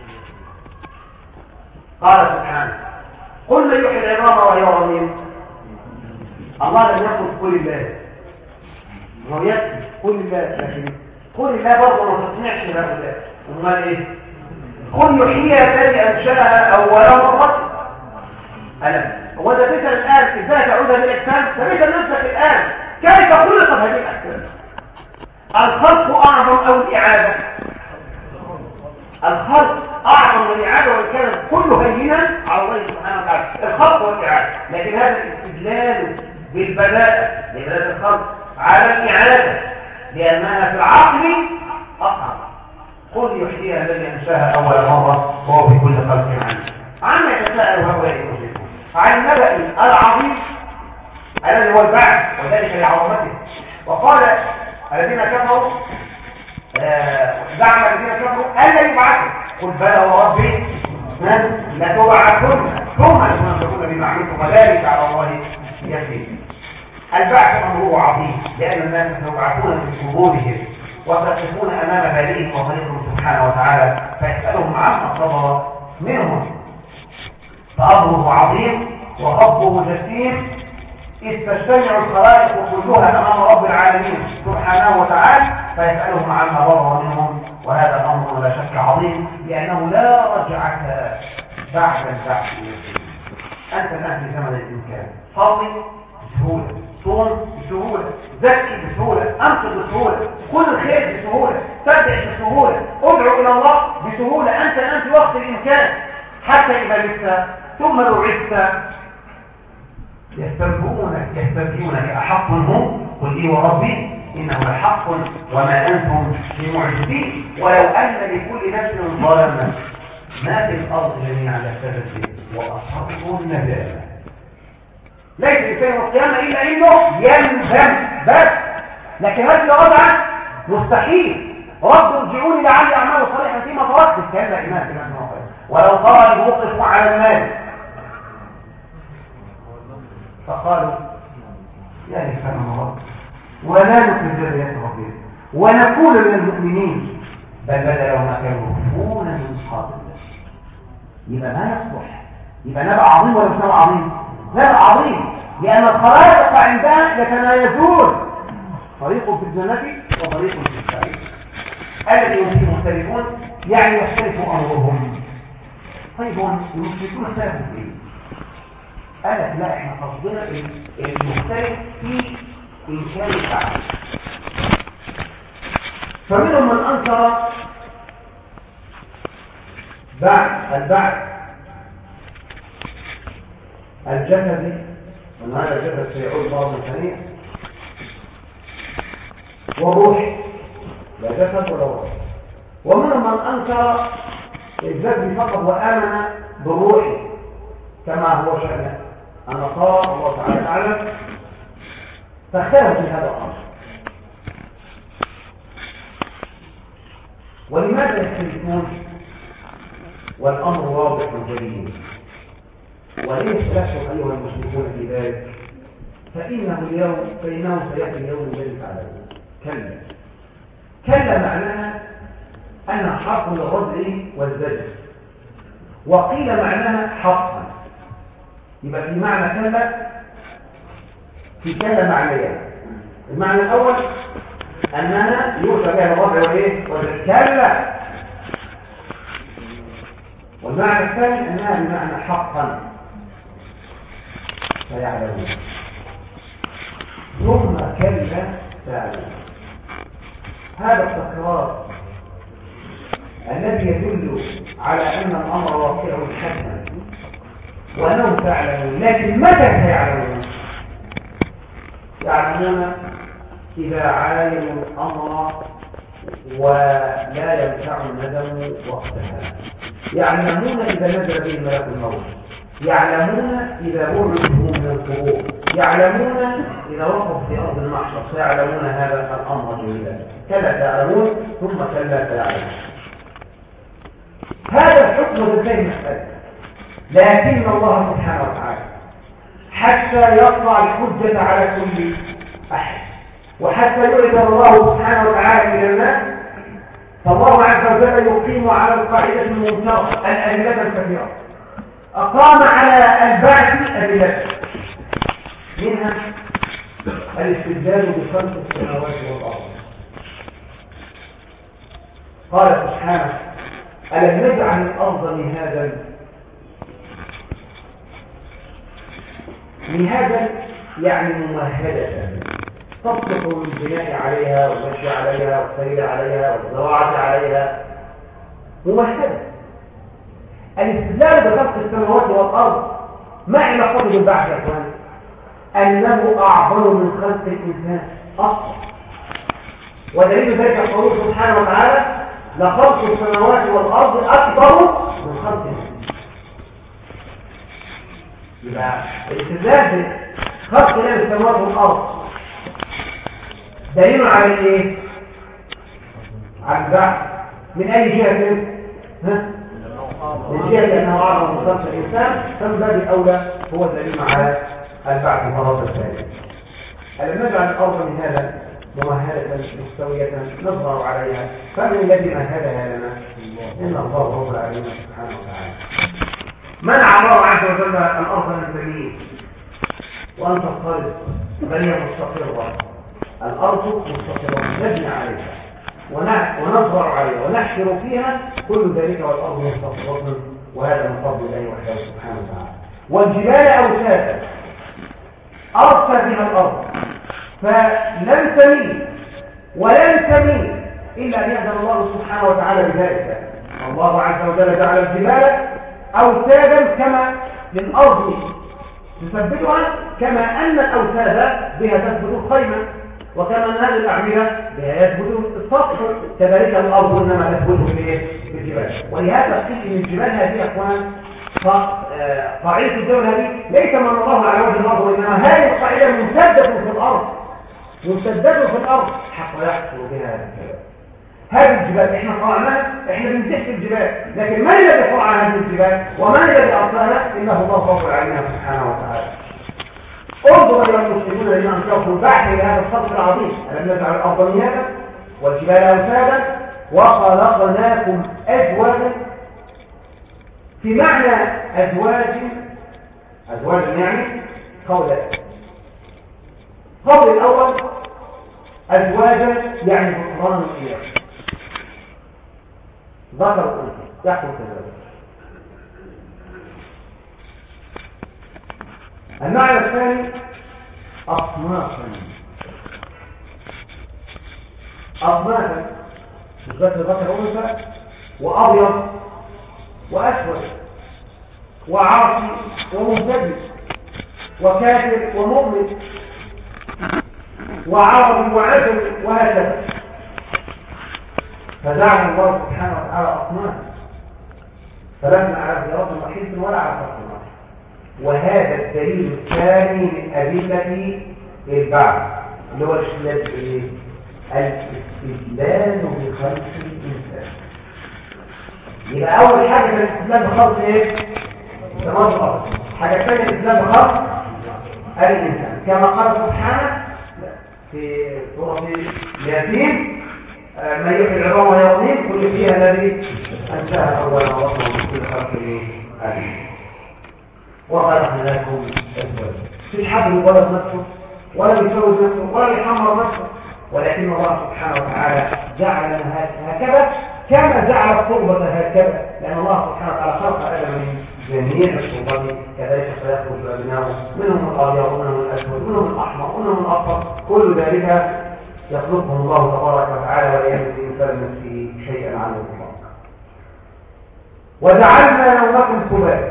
قال سبحانه: قل من يحيي العظام وهي رميم. الله لم يقل قل الله، هو يكفي قل الله، لكن قل الله برضه ما تسمعش هؤلاء. امال ايه؟ قل يحييها الذي انشاها اول مره. ألم هو ده تسأل الآن إزاي تعود هذه الأجسام؟ فبيسأل نفسك الآن كيف خلقت هذه الأجسام؟ الخلق أعظم أو الإعادة؟ الخلق أعظم من الإعادة، وإن كان كله هينا على الله سبحانه وتعالى الخلق والإعادة، لكن هذا الاستدلال بالبداءة لبداية الخلق على الإعادة لأنها في العقل أصعب. قل يحييها الذي أنشاها أول مرة وهو بكل خلق عليم. عما يتساءل هؤلاء المشركون عن النبأ العظيم الذي هو البعث وذلك لعظمته. وقال الذين كفروا زعم الذين كفروا ألا يبعثوا، قل بلى وربي لتبعثن ثم لتنبؤون بما عملتم وذلك على الله يسير. البعث أمره عظيم لأن الناس سيبعثون في قبورهم وتقفون أمام بارئهم وخالقهم سبحانه وتعالى فيسألهم عما صدر منهم، فأمره عظيم وخطبه جسيم، إذ تجتمع الخلائق كلها أمام رب العالمين سبحانه وتعالى فيسألهم عما ضر منهم، وهذا الأمر لا شك عظيم لأنه لا رجعة بعد البعث. أنت الآن في زمن الإمكان، صلي بسهولة، صوم بسهولة، زكي بسهولة، أنصر بسهولة، خذ الخير بسهولة، تدعي بسهولة، ادعو إلى الله بسهولة. أنت الآن في وقت الإمكان، حتى إذا مت ثم بعثت يسترجونك يسترجونك أحق هم؟ قل لي وربي إنه لحق وما أنتم بمعجزين. ولو أن لكل نفس ظلمت ما في الأرض جميعا لافتدت به وأصحابه الندامة. ليس الإنسان يوم القيامة إلا إنه يندم بس، لكن هذه وضعا مستحيل. رب ارجعوني لعلي أعمال صالحا فيما تركت. كلا إنها كلمة ولو ترى إذ وقفوا على المال فقالوا يا لسان رب ولا نكذب بآيات ربنا ونكون من المؤمنين بل بدا لهم ما كانوا يخفون من قبل. يبقى ما يصلح، يبقى نبأ عظيم ولا مش نبأ عظيم؟ نبأ عظيم، لأن الخلائق عندها يتمايزون، طريق في الجنة وطريق في السعير. الذي هم فيه مختلفون يعني يختلف أمرهم. طيب هم المشركون اختلفوا في ايه؟ قال لك لا، احنا قصدنا المختلف في إنكار البعث. فمنهم من أنكر بعد البعث الجسدي، وأن هذا الجسد سيعود مرة ثانية، والروح لا جسد ولا روح. ومنهم من أنكر الجسد فقط وآمن بالروح كما هو شأنه النصارى الله تعالى أعلم، فاختلفوا في هذا الأمر. ولماذا يختلفون والأمر واضح جلي؟ وليه اختلفتم أيها المشركون في ذلك؟ فإنه اليوم فإنه سيأتي اليوم الذي تعلمون. كلا كلا معناها أنها حق للرجع والزجر، وقيل معناها حقا. يبقى في معنى كلا في كلا معنيين. المعنى الأول أنها يوصى بها الرجع وإيه والكلا، والمعنى الثاني أنها بمعنى حقا فيعلمون. ثم كلا تعلمون. هذا التكرار الذي يدل على أن الأمر واقع حتما وأنهم تعلمون، لكن متى سيعلمون؟ يعلمون إذا عاينوا الأمر ولا ينفع الندم وقتها، يعلمون إذا نزل به ملك الموت، يعلمون إذا بعثوا من القبور، يعلمون إذا وقفوا في أرض المحشر، سيعلمون هذا الأمر جيدا. كلا تعلمون ثم كلا تعلمون. هذا الحكم بالفهم مسألة، لكن الله سبحانه وتعالى حتى يقطع الحجة على كل أحد، وحتى يؤثر الله سبحانه وتعالى إلى الناس، فالله عز وجل يقيم على القاعدة المنكرة الأدلة الكثيرة. أقام على البعث أدلة، منها الاستدلال بخلق السماوات والأرض. قال سبحانه ألم نجعل الأرض مهادا؟ مهادا يعني ممهدة، تصلح للبناء عليها والمشي عليها والسير عليها والزراعة عليها، ممهدة. الاستدلال بخلق السماوات والأرض ما علاقته بالبعث يا اخوان؟ أنه أعظم من خلق الإنسان أصلا، ودليل ذلك قوله سبحانه وتعالى لخلق السماوات والأرض أكبر من خلق الإنسان. يبقى الاستدلال بخلق السماوات والأرض دليل على ايه؟ على البعث. من أي جهة؟ ها؟ من جهة أنه أعظم من خلق الإنسان، فمن باب الأولى هو دليل على البعث مرة ثانية. ألم نجعل الأرض مهادا ممهدة مستوية نظهر عليها، فمن الذي مهدها لنا؟ إن الله رب العالمين سبحانه وتعالى. منع الله عز وجل الأرض من التمييز وأن تضطرب، بل هي مستقرة. الأرض مستقرة مبني عليها، ونزرع عليها ونحشر فيها كل ذلك والأرض مستقرة وهذا من فضل الله وحده سبحانه وتعالى. والجبال أوتادا أرسى بها الأرض فلن تميل ولن تميل إلا أن يأذن الله سبحانه وتعالى بذلك. الله عز وجل جعل الجبال أوتادا كما للأرض تثبتها، كما أن الأوتاد بها تثبت الخيمة، وكما أن هذه الأعمدة بها يثبت السطح، كذلك الأرض إنما تثبت بالجبال. ولهذا قيل إن الجبال هذه أخوان قاعدة الدولة هذه ليس من الله على وجه الأرض، وإنما هذه القاعدة ممتدة في الأرض، ممتدة في الأرض حتى يحصل بها هذا الكلام. هذه الجبال احنا طلعناها، احنا بنزح الجبال، لكن من الذي طلع هذه الجبال ومن الذي أرسلها؟ إنه الله فضل علينا سبحانه وتعالى. انظر إلى المسلمون الذين أنشأوا البحث إلى هذا الصدق العظيم، ألم نجعل الأرض مهادا والجبال أوتادا وخلقناكم أزواجا. في معنى أزواج أزواج يعني قولان. قول الأول أزواجا يعني ذكران وإناث، ذكر وأنثى يحصل كذلك. المعنى الثاني أصنافا، أصنافا ذكر ذكر وأنثى وأبيض وأسود وعاصي ومهتدي وكافر ومؤمن وعربي وعجم وهكذا. فجعل الله سبحانه وتعالى أصنافا فلسنا على زيارة وحيد ولا على فرق واحد. وهذا الدليل الثاني من أدلة البعث اللي هو الاستدلال بخلق الإنسان. يبقى أول حاجة في الاستدلال بخلق إيه؟ سماوات الأرض. حاجة ثانية الاستدلال بخلق الإنسان كما قال سبحانه في سورة ياسين: ما يحيي العظام وهي رميم كل فيها الذي أنشأها أول مرة من كل خلق آدم وخلقنا لكم أزواجا. مفيش حد يبرد نفسه ولا يتجوز نفسه ولا يحمر نفسه، ولكن الله سبحانه وتعالى جعلنا هكذا كما جعل التربة هكذا، لأن الله سبحانه وتعالى خلق آدم من جميع التربة، كذلك سيخرج أبناؤه منهم الأبيض ومنهم الأسود ومنهم الأحمر ومنهم الأصفر، كل ذلك يخلقهم الله تبارك وتعالى ولا يملك الإنسان نفسه شيئا عن الإطلاق. وجعلنا نومكم سباتا.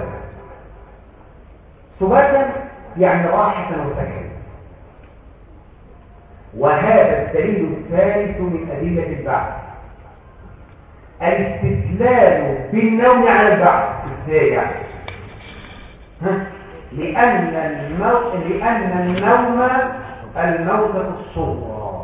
سباتا يعني راحة وسكن. وهذا الدليل الثالث من أدلة البعث، الاستدلال بالنوم على البعث. ازاي يعني؟ لأن الموت لأن النوم الموتة الصغرى.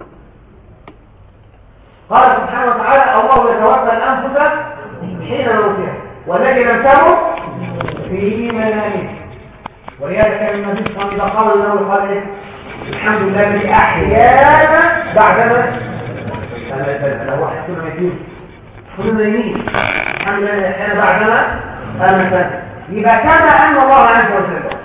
قال سبحانه وتعالى: الله يتوفى الأنفس حين موتها والذي لم تمت في منامها. ولهذا كان النبي صلى الله عليه وسلم إذا قال له قال إيه؟ الحمد لله الذي أحيانا بعدما أماتنا. لو واحد كنا ميتين كنا نايمين، الحمد لله الذي أحيانا بعدما أماتنا. يبقى كما أن الله عز وجل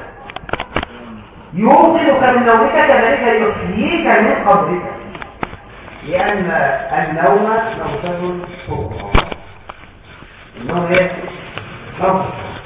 يوقظك من نومك كذلك يحييك من قبرك، لأن النوم موتة صغرى. النوم ايه؟ نوم.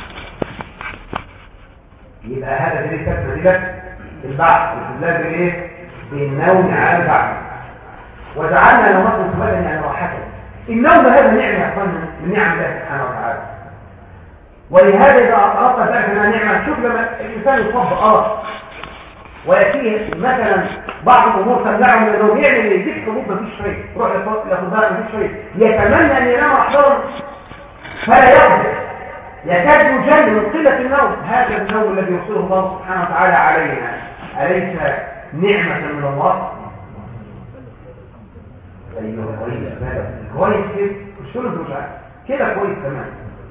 يبقى هذا دليل تثبت لك البعث، الاستدلال بالايه؟ بالنوم على البعث. وجعلنا نومكم سباتا يعني راحة. النوم هذا نعمة يا اخوانا من نعم الله سبحانه وتعالى. ولهذا إذا أردت ذلك أنها نعمة، شوف لما الإنسان يصاب أرض ويأتيه مثلا بعض الأمور تمنعه من النوم، يعمل إيه؟ يجيب حبوب مفيش شيء، يروح لأخبار مفيش شيء، يتمنى أن ينام أحضرا فلا يقدر، يكاد يجل من قلة النوم. هذا النوم الذي يرسله الله سبحانه وتعالى علينا أليس نعمة من الله؟ أيوه كويس، كويس كده مش كله مش عارف كده كويس تمام.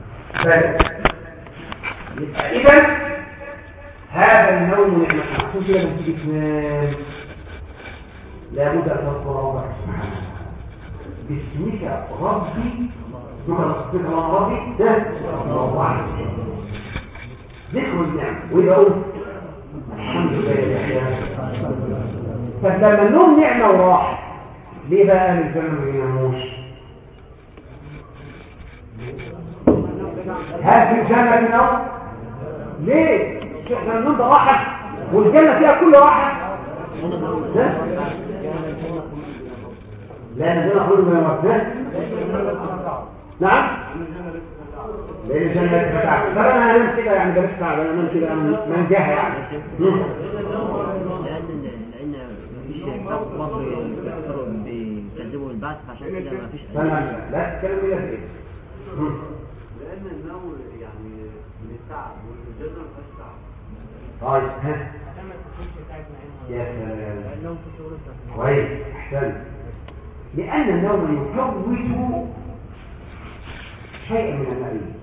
إذا هذا النوم نعمة. عشان كده لما تيجي تنام لابد أن تذكر ربك سبحانه باسمك ربي، ذكر الله ربي ده الله ذكر النعمة. وإذا قلت الحمد لله يا أخي، فلما النوم نعمة وراحة ليه بقى اهل الجنه ما بيناموش؟ هل في الجنه نوم؟ ليه؟ احنا النوم ده راحه والجنه فيها كل راحه. لا الجنه كله من الموت. نعم لان الجنه بتاعت طب انا هنام كده يعني بلاش تعب انا هنام كده من جهه يعني لان لان مفيش مصر بيكثروا بيكذبوا البعث عشان كده مفيش لا لا لا تتكلم كده في ايه؟ لان النوم يعني من التعب والجنه ما فيهاش تعب. طيب ها يا سلام كويس احسن. لان النوم يفوت شيئا من النعيم.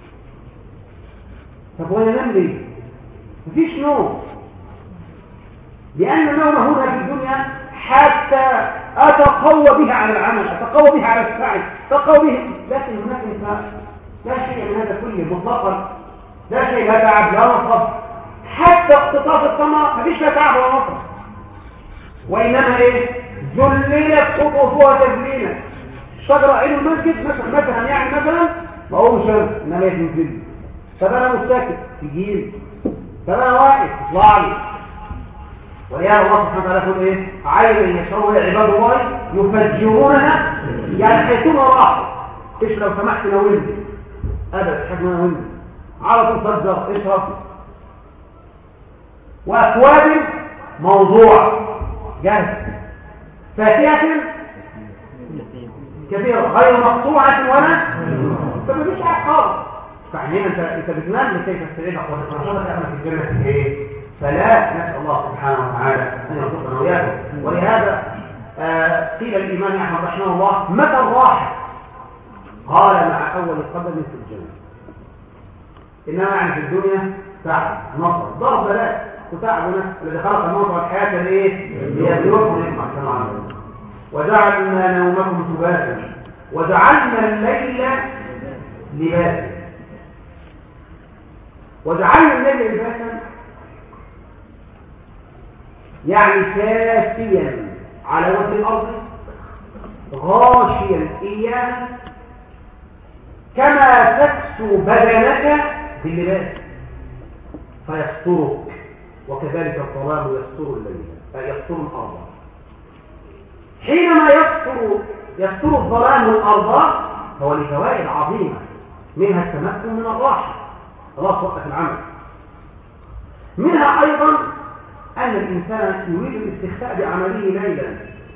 طب وانا انام ليه؟ مفيش نوم. لان النوم هنا في الدنيا حتى اتقوى بها على العمل، اتقوى بها على السعي، اتقوى به. لكن هناك لا شيء من هذا كله مطلقا، لا شيء، لا تعب لا نصب، حتى اقتطاف الثمر مفيش لا تعب ولا نصب. وانما ايه؟ ذللت قطوفها تذليلا. الشجره عين المسجد مثلا مثلا يعني مثلا ما هو مش انما ينزل. طب انا مستكت تجيلي، طب انا واقف اطلع لي. وليا الله سبحانه وتعالى يقول ايه؟ عين ان يشربوا عباد الله يفجرونها يعني حيثما راحوا. ايش لو سمحت ناولني ابدا حاجه ناولني على طول صدر اشرب. واكواب موضوع جاهز، فاكهه كثيره غير مقطوعه ولا فمفيش حاجه خالص. فاهمين انت انت بتنام لكي تستعيدك وتتنشطك احنا في الجنه ايه؟ فلا نسال الله سبحانه وتعالى ان يرزقنا واياكم. ولهذا آه قيل الامام احمد رحمه الله متى الراحه؟ قال مع اول القدم في الجنه. انما يعني في الدنيا تعب نصر ضرب لا وتعب نفس الذي خلق الموت والحياه الايه؟ ليبلوكم نعمه سمعا. وجعلنا نومكم سباتا وجعلنا الليل لباسا. وجعلنا الليل لباسا يعني كافيا على وجه الارض غاشيا اياه كما تكسو بدنك باللباس فيسترك. وكذلك الظلام يستر الليل يستر الارض. حينما يستر يستر الظلام الارض فهو لفوائد عظيمه، منها التمكن من الراحه، خلاص وقت العمل. منها ايضا ان الانسان يريد الاستخفاء بعمله ليلا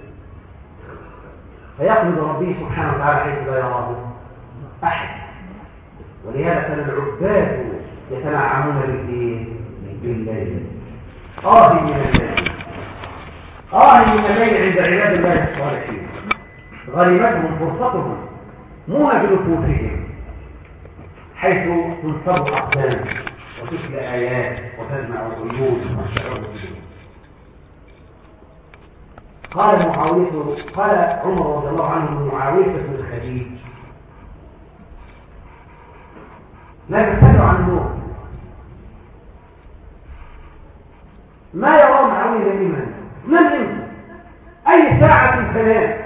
فيقبض ربه سبحانه وتعالى حيث لا يراه احد. ولهذا كان العباد يتنعمون بالليل. آه من الليل آه من الليل عند عباد الله الصالحين غنمتهم فرصتهم موهج نفوسهم حيث تنصب أقدام وتتلى آيات وتجمع العيون والشعور. قال معاوية قال عمر رضي الله عنه معاوية بن الخليج لا تسألوا عن النور. ما يرى معاوية دائما من انت اي ساعة تنام؟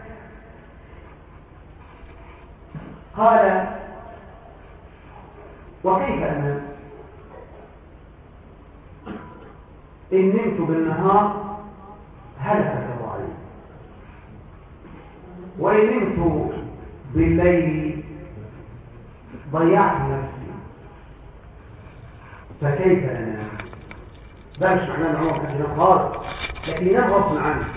قال وكيف انام؟ ان نمت بالنهار هلكت الرعي، وان نمت بالليل ضيعت نفسي، فكيف انام؟ ده مش معناه ان هو كان ينام خالص، لكن ينام غصب عنه.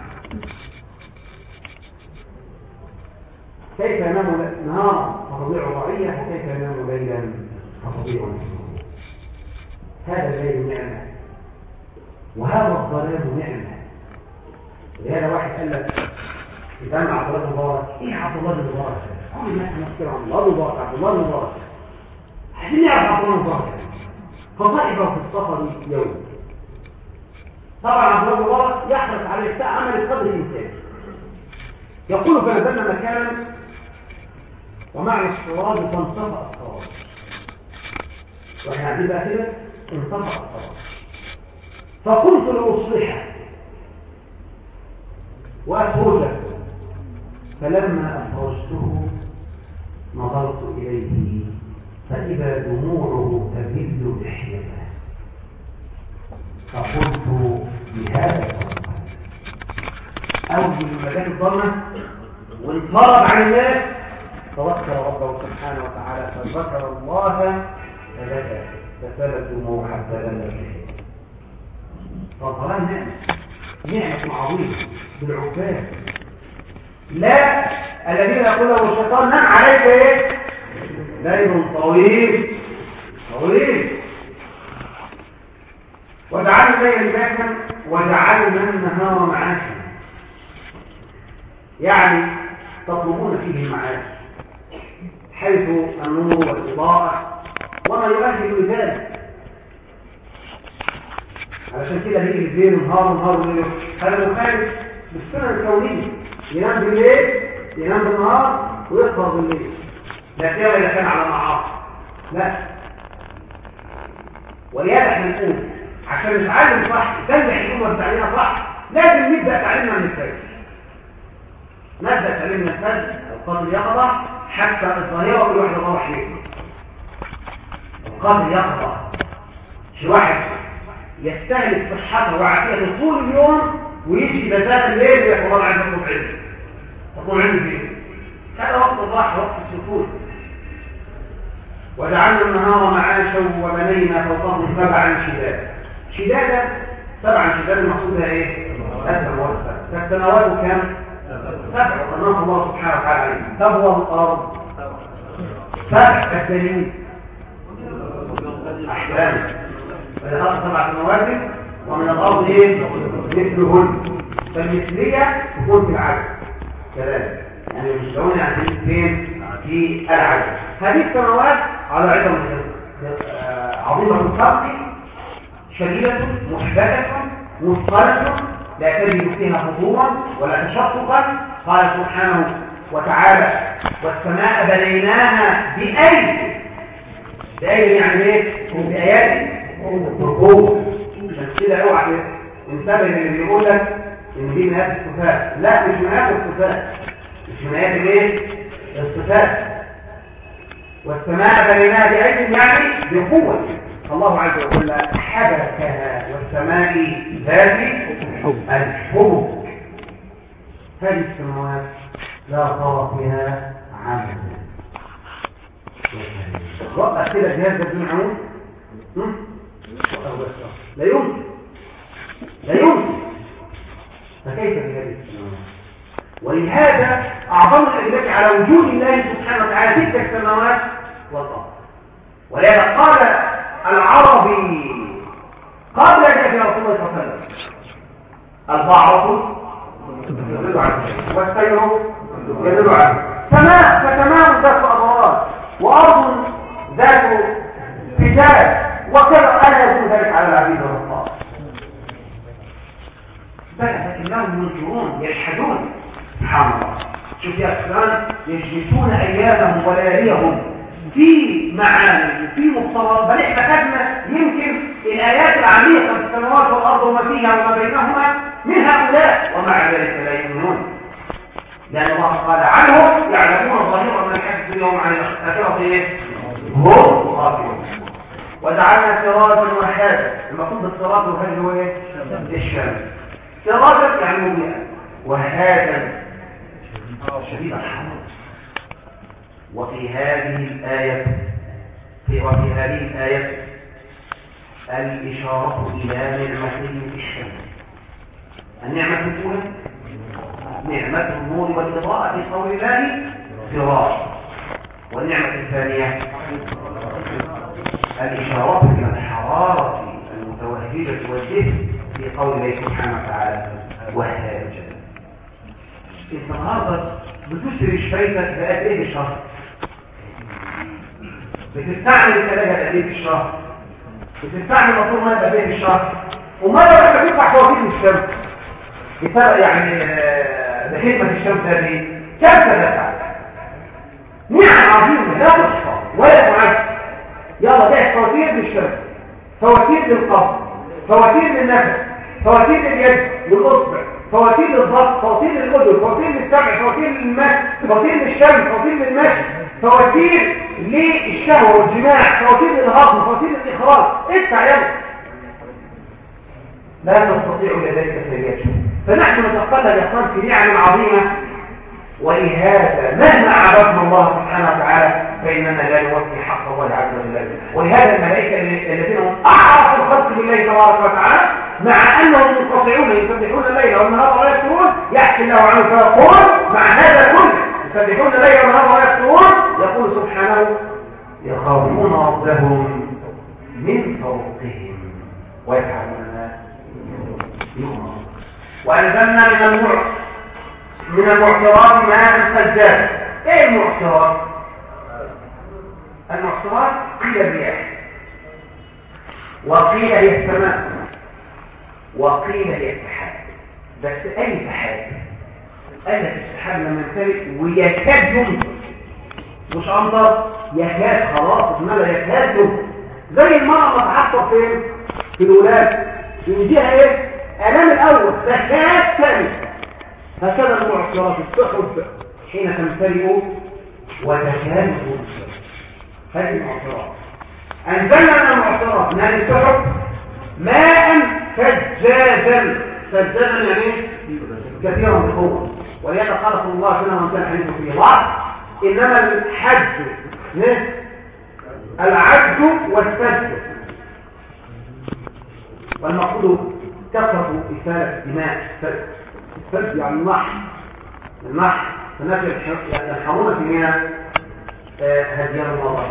كيف ينام نهارا فتضيع رعيه، وكيف ينام ليلا فتضيع نفسه. هذا الليل نعمه وهذا الظلام نعمه. لهذا واحد قال لك يتعامل عبد الله مبارك، ايه عبد الله مبارك؟ كل الناس مسكره عن الله مبارك عبد الله مبارك. عايزين نعرف عبد الله مبارك. فصاحبه في السفر يوم، طبعا عبد الله مبارك يحرص على إفتاء عمل قدر الإنسان. يقول فنزلنا مكانا ومعنى الشراج فانصفى الصراط. واحنا قاعدين بقى كده انصفى الصراط. فقلت لأصلحه وأخرجه فلما أفرجته نظرت إليه فإذا دموعه تبل لحيته فقلت بهذا أوجه مكان الضمة وانفرد عن الناس فذكر ربه سبحانه وتعالى فذكر الله فبكى فسالت دموعه حتى بل لحيته. فالصلاة نعمة نعمة عظيمة بالعباد. لا الذين يقول له الشيطان نعم عليك ايه ليل طويل طويل وجعلنا الليل لباسا وجعلنا النهار معاشا، يعني تطلبون فيه المعاش حيث النور والإضاءة وما يؤهل لذلك. علشان كده بيجي الليل نهار نهار وليل، هذا مخالف بالسنة الكونية، ينام بالليل ينام بالنهار ويسهر بالليل، لا سيما إذا كان على معاصي. لا، ولهذا احنا نقول عشان نتعلم صح تنجح الأمة بتعليمها صح لازم نبدأ تعليمنا من الفجر. نبدأ تعليمنا الفجر القادر يقضى حتى الظهيرة كل واحد يروح ليه. القادر يقضى شي واحد يستهلك صحته وعافيته طول اليوم ويجي إلى ذات الليل ويقول الله عز وجل تقول عندي فيه. هذا وقت الراحة وقت السكون. وجعلنا النهار معاشا وبنينا فوقهم سبعا شدادا. شدادا سبعا شدادا المقصود ايه؟ السماوات السبع. فالسماوات كم؟ سبع وقناها الله سبحانه وتعالى تبوى الارض سبع الدليل احلام فالارض سبع سماوات ومن الارض ايه؟ مثلهن. فالمثليه تكون في العدد كذلك، يعني المستوون عندهم فين؟ في العدد. هذه السماوات على عظم عظيمة الخلق شديدة محبتة مثقلة لا تجد فيها هبوطا ولا تشققا. قال سبحانه وتعالى والسماء بنيناها بأيدي. بأيدي يعني ايه؟ بآيات بالقوة. عشان كده اوعى انتبه اللي بيقول لك ان دي من آيات الصفات. لا، مش من آيات الصفات، مش من آيات الايه؟ الصفات. والسماء بنيناها بأيد يعني بقوة. الله عز وجل حبكها والسماء ذات الحبك. هذه السماوات لا ترى فيها عمل. وقع كده الجهاز ده بدون عمود لا يمكن لا يمكن. فكيف بهذه السماوات؟ ولهذا أعظم الأدلة على وجود الله سبحانه وتعالى تلك السماوات والأرض. ولهذا قال العربي قبل أن يأتي رسول الله صلى الله عليه وسلم البعرة يدل عنه والسير يدل عنه. سماء فسماء ذات أضرار وأرض ذات فجاج وكذا. ألا يكون ذلك على العبيد والأطفال؟ بل فإنهم ينكرون يجحدون. سبحان الله. شوف يا أخوان يجلسون أيامهم ولياليهم في معاني في مقتضى. بل احنا خدنا يمكن الآيات العميقة في السماوات والأرض وما فيها وما بينهما من هؤلاء ومع ذلك لا يؤمنون، لأن الله قال عنهم يعلمون ظاهرا من الحياة الدنيا وهم عن الآخرة ايه؟ هم غافلون. وجعلنا سراجا وحاجا. المقصود بالسراج والحاج هو ايه؟ الشمس. سراجا يعني مضيئا وهاجا شديد الحرارة. وفي هذه الآية في وفي هذه الآية الإشارة إلى نعمته في الشمس. النعمة الأولى نعمة النور والإضاءة في قول الله سراج. والنعمة الثانية الإشارة إلى الحرارة المتوهجة والدفء في قول الله سبحانه وتعالى وهاجا. انت النهارده بتشتري شفايتك بقد ايه الشهر؟ بتستعمل الثلاجه قد ايه في الشهر؟ بتستعمل مطور ميه قد ايه في الشهر؟ وما لو انت بتدفع فواتير الشمس بسبب يعني بخدمه الشمس هذه كم تدفع؟ نعم عظيمه لا تحصى ولا تعد. يلا ده فواتير للشمس، فواتير للقبر، فواتير للنفس، فواتير لليد والاصبع فواتير للضغط، فواتير للأذن، فواتير للسمع، فواتير للمشي، فواتير للشم، فواتير للمشي، فواتير للشهوة والجماع، فواتير للهضم، فواتير للإخراج. ادفع يلا. لا تستطيع لذلك سيئات. فنحن نتقلب يا اخوان في نعم عظيمة، ولهذا مهما عبدنا الله سبحانه وتعالى فإننا لا نوفي حق الله عز وجل. ولهذا الملائكة الذين هم أعرف الخلق بالله تبارك وتعالى مع أنهم منقطعون يسبحون الليل والنهار ولا يفترون يحكي الله عنه فيقول مع هذا كله يسبحون الليل والنهار ولا يفترون يقول سبحانه يخافون ربهم من فوقهم ويفعلون يؤمر. وأنزلنا من المعصر من المعصرات ماء ثجاجا. ايه المعصرات؟ المعصرات قيل الرياح، وقيل هي السماء، وقيل هي السحاب. بس اي سحاب؟ قال لك السحاب لما يمتلئ ويكاد يمطر، مش امطر، يكاد خلاص ماذا يكاد يمطر، زي المرأة ما تحطر فين؟ في الولاد يجيها ايه؟ امام الاول تكاد ثاني. هكذا المعصرات السحب حين تمتلئ وتكاد تمطر. هذه المعصرات. انزلنا من المعصرات من هذه السحب ماء ثجاجا. ثجاجا يعني كثيرا بقوه. ولهذا قال صلى الله عليه وسلم من كان حديثه فيه ضعف انما الحج العج والسد، والمقصود كثرة إسالة الدماء. السد يعني النحر، النحر تنافي الحرونة في مياه هديان الله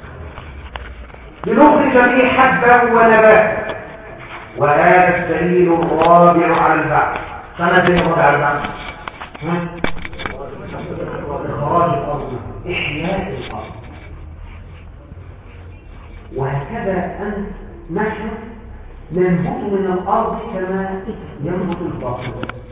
لنخرج به حبا ونباتا. وهذا الدليل الرابع على البعث. سنة الرابع على البعث إخراج الأرض، إحياء الأرض. وهكذا أن نحن ننبت من الأرض كما ينبت الباطل.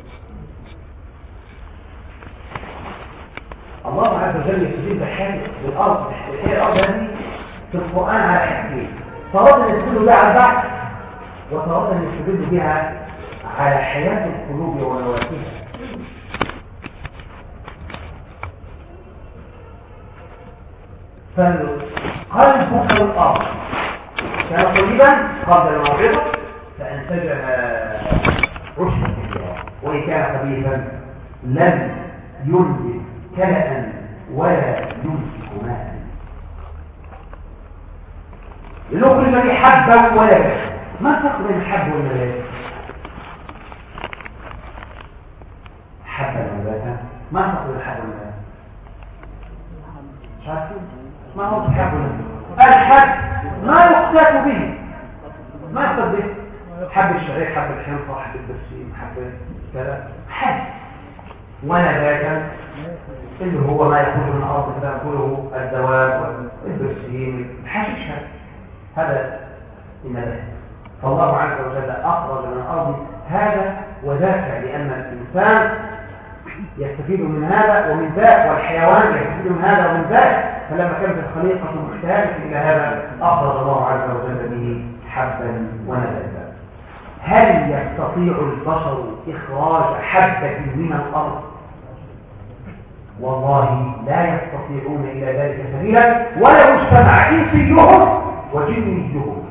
الله عز وجل يستدل بحاجة بالأرض. هي الأرض هذه في القرآن على حاجتين، ترى أن يستدل بها على البعث، وترى أن يستدل بها على حياة القلوب ونواتها. فالقلب كالأرض كان طيبا قبل الموعظة فأنتجها رشدا كثيرا، وإن كان خبيثا لم ينبت كلأ ولا يمسك ماء. لنخرج به حبا ونباتا. ما الفرق بين الحب والنبات؟ حبا ونباتا، ما الفرق بين الحب والنبات؟ مش عارفين ما هو الحب والنبات؟ الحب ما يقتات به، ما يقتات به حب الشعير، حب الحنطة، حب البرسيم، حب كذا، حب. ونباتا اللي هو ما يخرج من الارض تاكله الدواب والبرسيم الحشيش. هذا النبات. فالله عز وجل اخرج من الارض هذا وذاك، لان الانسان يستفيد من هذا ومن ذاك، والحيوان يستفيد من هذا ومن ذاك. فلما كانت الخليقه محتاجه الى هذا اخرج الله عز وجل به حبا ونباتا. هل يستطيع البشر اخراج حبه من الارض؟ والله لا يستطيعون الى ذلك سبيلا، ولو اجتمع انسيهم وجنيهم.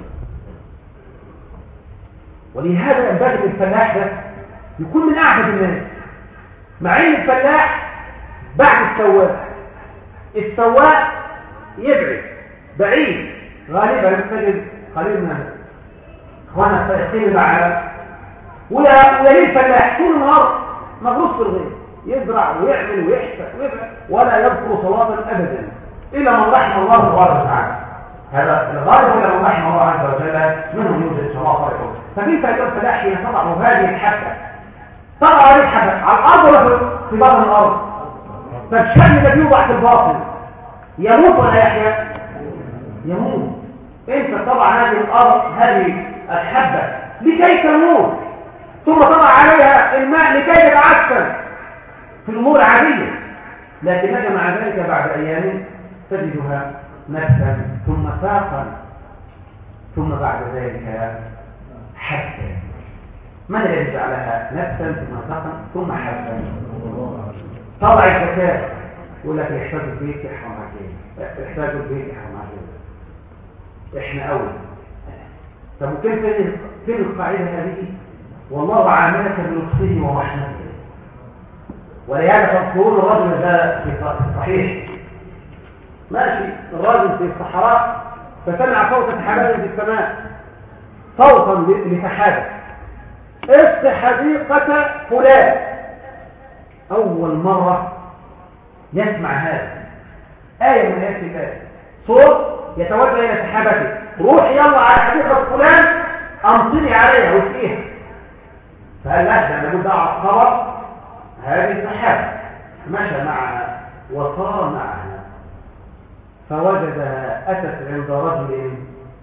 ولهذا ينبغي الفلاح ده يكون من اعبد الناس، مع ان الفلاح بعد السواق. السواق يبعد بعيد، غالبا تجد قليل من اخوانا السائقين مع ويليه الفلاح طول النهار مغروس في الغيط، يزرع ويعمل ويحفر ويبعد ولا يذكر صلاة ابدا الا من رحم الله تبارك وتعالى. هذا الغالب الى من رحم الله عز وجل منهم يوجد صلاة فرقه. فكيف يكون الفلاح حين تضع هذه الحبه، تضع هذه الحبه على الارض ولا في باطن الارض؟ فالشم الذي يوضع في الباطن يموت ولا يحيا؟ يموت. انت تضع هذه الارض هذه الحبه لكي تموت، ثم تضع عليها الماء لكي يتعفن في الامور عاديه، لكنك مع ذلك بعد ايام تجدها نفسا ثم ساقا ثم بعد ذلك حتى. من الذي جعلها نفسا ثم سقا ثم حبا؟ طلع الزكاة يقول لك يحتاج البيت يحرم عليه، يحتاج البيت يحرم عليه، احنا اول. طب وكيف فين فين القاعده هذه؟ والله عاملك بلطفه ورحمته، ولهذا تذكرون الرجل ده في صحيح ماشي الرجل في الصحراء فسمع صوت سحابات في السماء، صوتا لسحابه، اسق حديقه فلان. اول مره يسمع هذا آية من آيات الله، صوت يتوجه إلى سحابته، روح يلا على حديقة فلان أمطري عليها واسقيها. فقال لا ده أنا بدي أعرف خبر هذه السحابة، مشى معها وصار معها فوجدها أتت عند رجل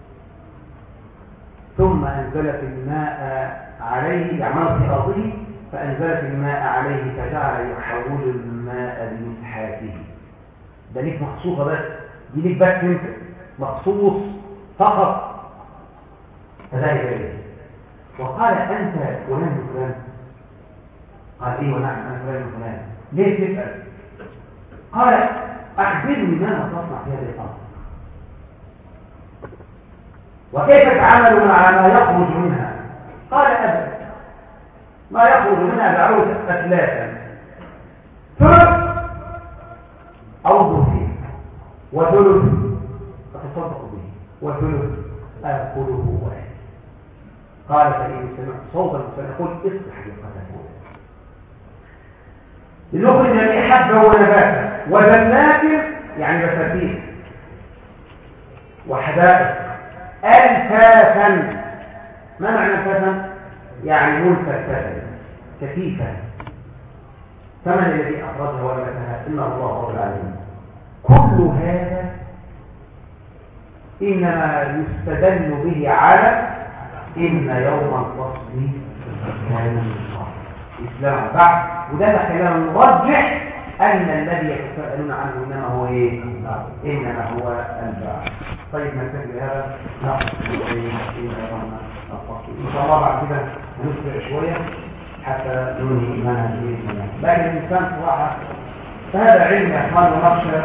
ثم أنزلت الماء عليه، يعمل في أرضه فأنزلت الماء عليه فجعل يحول الماء بمسحاته. ده ليك مخصوصة بس، دي ليك بس انت مخصوص فقط. فذلك إليه وقال أنت فلان فلان؟ قال إيه ونعم أنا فلان فلان. ليه تسأل؟ قال أخبرني ماذا تصنع في هذه الأرض وكيف تعمل مع ما يخرج منها؟ قال أبدا، ما يخرج منها بعود أثلاثا، ثلث أوضر فيه وثلث أتصدق به وثلث أأكله وأهلي. قال فإن سمعت صوتا فنقول اصلح حديقته لنخرج من حبه ونباته وجنات يعني بساتين وحدائق ألفافا. ما معنى ألفافا؟ يعني ملففة كثيفة. فمن الذي أخرجها ولمتها؟ إن الله رب العالمين. كل هذا إنما يستدل به على إن يوم الفصل كان إسلام بعد. وده خلال نرجح أن الذي يتساءلون عنه إنما هو إيه؟ إنما هو البعث. طيب نكتفي بهذا نقص إن شاء الله بعد كده هنسرع شوية حتى ننهي إيمانها بإذن الله. لكن الإنسان صراحة فهذا علم يا إخوان ونخشى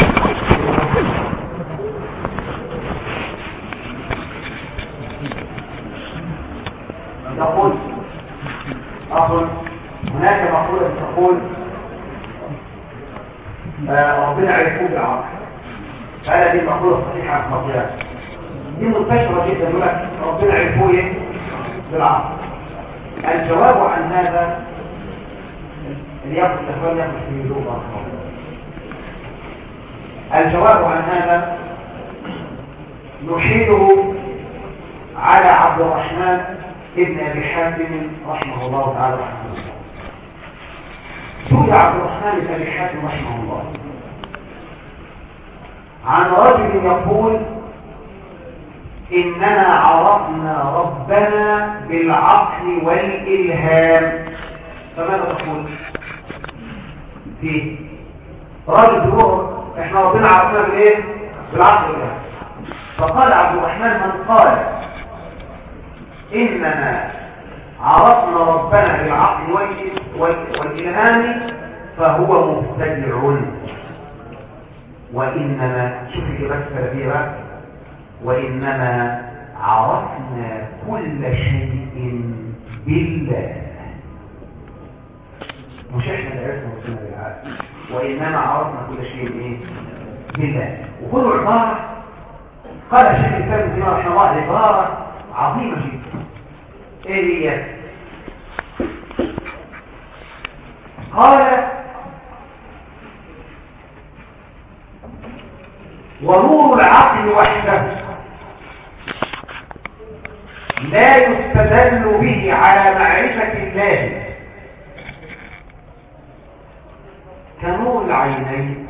تقول أقول هناك مقولة تقول ربنا عرفوه بالعقل. هذا دي مقولة صحيحة عن مقولات دي منتشرة جدا، يقول لك ربنا عرفوه ايه؟ بالعقل. الجواب عن هذا اللي ياخذ التفاؤل ياخذ في وجوه الجواب عن هذا نشيره على عبد الرحمن ابن ابي حاتم رحمه الله تعالى رحمه الله. سئل عبد الرحمن بن ابي حاتم رحمه الله عن رجل يقول إننا عرفنا ربنا بالعقل والإلهام. فماذا تقول فيه؟ رجل يقول احنا ربنا عرفنا بالايه؟ بالعقل والإلهام. فقال عبد الرحمن من قال إننا عرفنا ربنا بالعقل والإلهام فهو مبتدع. وإنما شوف الإجابات السلبية، وإنما عرفنا كل شيء بالله. مش احنا اللي عرفنا ربنا بالعقل، وإنما عرفنا كل شيء ايه؟ بالله. وكل عبارة قال الشيخ الإسلام ابن تيمية رحمه الله عبارة عظيمة جدا. ايه هي؟ قال ونور العقل وحده لا يستدل به على معرفة الله كنور العينين،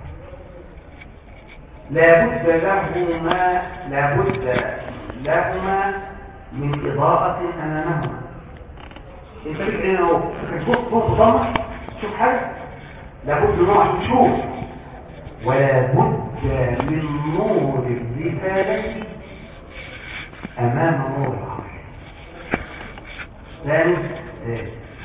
لا بد لهما لا بد لهما من إضاءة أمامهما. انت بتقول اهو تشوف فوق ضمك شوف حاجة، لا بد نوع تشوف، ولا بد من نور الرسالة أمام نور العقل. ثاني ثالث.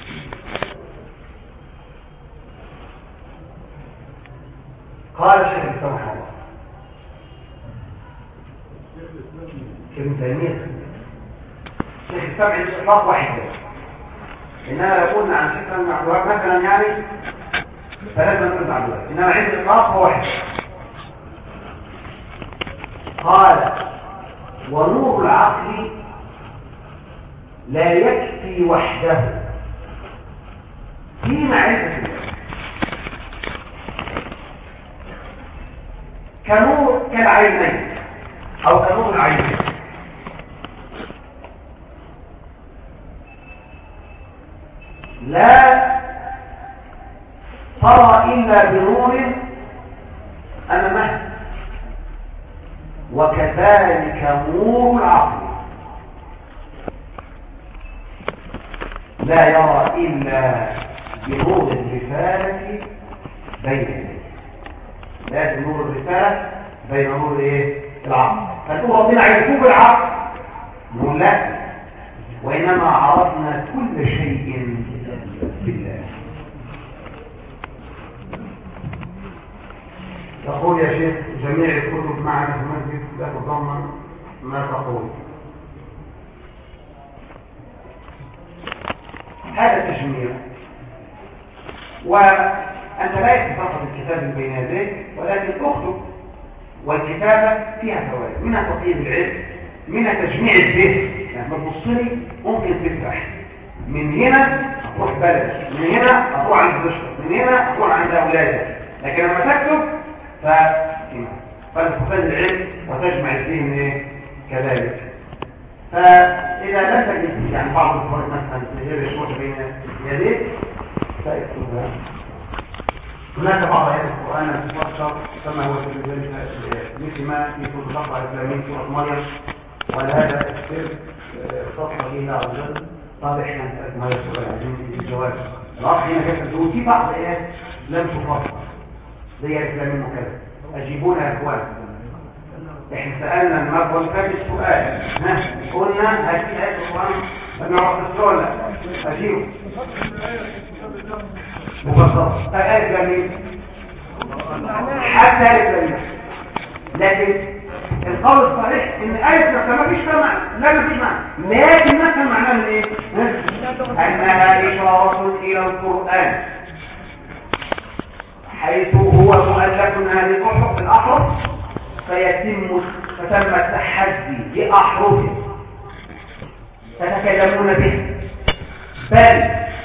قال الشيخ الإسلام رحمه الله ابن تيمية الشيخ الإسلام عند إطلاق واحد بس، إنما لو قلنا عن شيخ ابن عبد الوهاب مثلا يعني ثلاثة من ابن عبد الوهاب، إنما عند إطلاق هو واحد. قال ونور العقل لا يكفي وحده في معرفة الله كنور كالعينين أو كنور العينين. لا ترى إلا بنور أمامه، وكذلك نور العقل لا يرى إلا بنور الرسالة بين يديه. لازم نور الرسالة بين نور ايه؟ العقل. فتقول ربنا عرفوه بالعقل نقول لا، وإنما عرفنا كل شيء بالله. تقول يا شيخ جميع الكتب معنا في المسجد لا تضمن ما تقول. هذا تجميع، وأنت لا يتفقد الكتاب بين يديك ولكن اكتب، والكتابة فيها فوائد، منها تطيب العلم، منها تجميع الذهن. يعني ما تبصلي ممكن تفتح من هنا تروح بلد، من هنا تروح عند الدشر، من هنا تروح عند أولادك، لكن لما تكتب فتستفاد العلم وتجمع الذهن إيه؟ كذلك. فإذا لم تجد يعني بعض الفوائد مثلا غير الشروط بين يديك فاكتبها. هناك بعض آيات القرآن تفسر كما هو في ذلك مثل ما يكون تقرأ الإسلامين سورة مريم، ولهذا السر تطلع به الله عز وجل. طب احنا نسألكم هذا السؤال عايزين في الجواب. الأخ هنا كيف تقول في بعض آيات لم تفسر زي الإسلامين وكذا، أجيبونا يا إخوان. احنا سألنا المرة اللي فاتت سؤال، ها قلنا هذه آيات القرآن نعرف السؤال لا أجيبه مفسر آيات جميل حتى آيات جميل، لكن القول الصحيح ان آية ما فيش معنى، لا ما فيش معنى، لكن مثلا معناه ايه؟ انها إشارة الى القرآن حيث هو مؤلف من هذه الأحرف الأحرف فيتم فتم التحدي بأحرف تتكلمون به، بل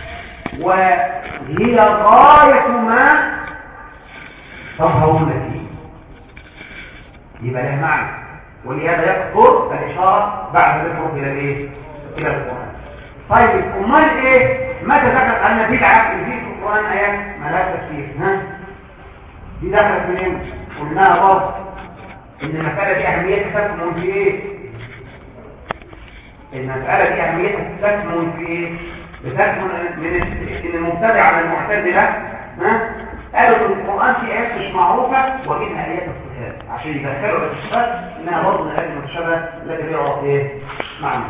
وهي غاية ما تظهرون فيه، يبقى له معنى، ولهذا يقصر الإشارة بعد الحروف إلى الإيه؟ إلى القرآن. طيب أمال إيه؟ متى ذكرت أن بدعة في القرآن آيات ما لها تفسير؟ ها؟ دي دخلت منين؟ قلناها برضه إن المسألة دي أهميتها تكمن في إيه؟ المسألة دي أهميتها تكمن في إيه؟ بتكمن من إن المبتدع على المعتزلة ها؟ قالوا إن القرآن في آيات مش معروفة ومنها آيات الصفات، عشان يدخلوا الصفات إنها برضه من الآيات المتشابهة التي يعرف إيه؟ معنى.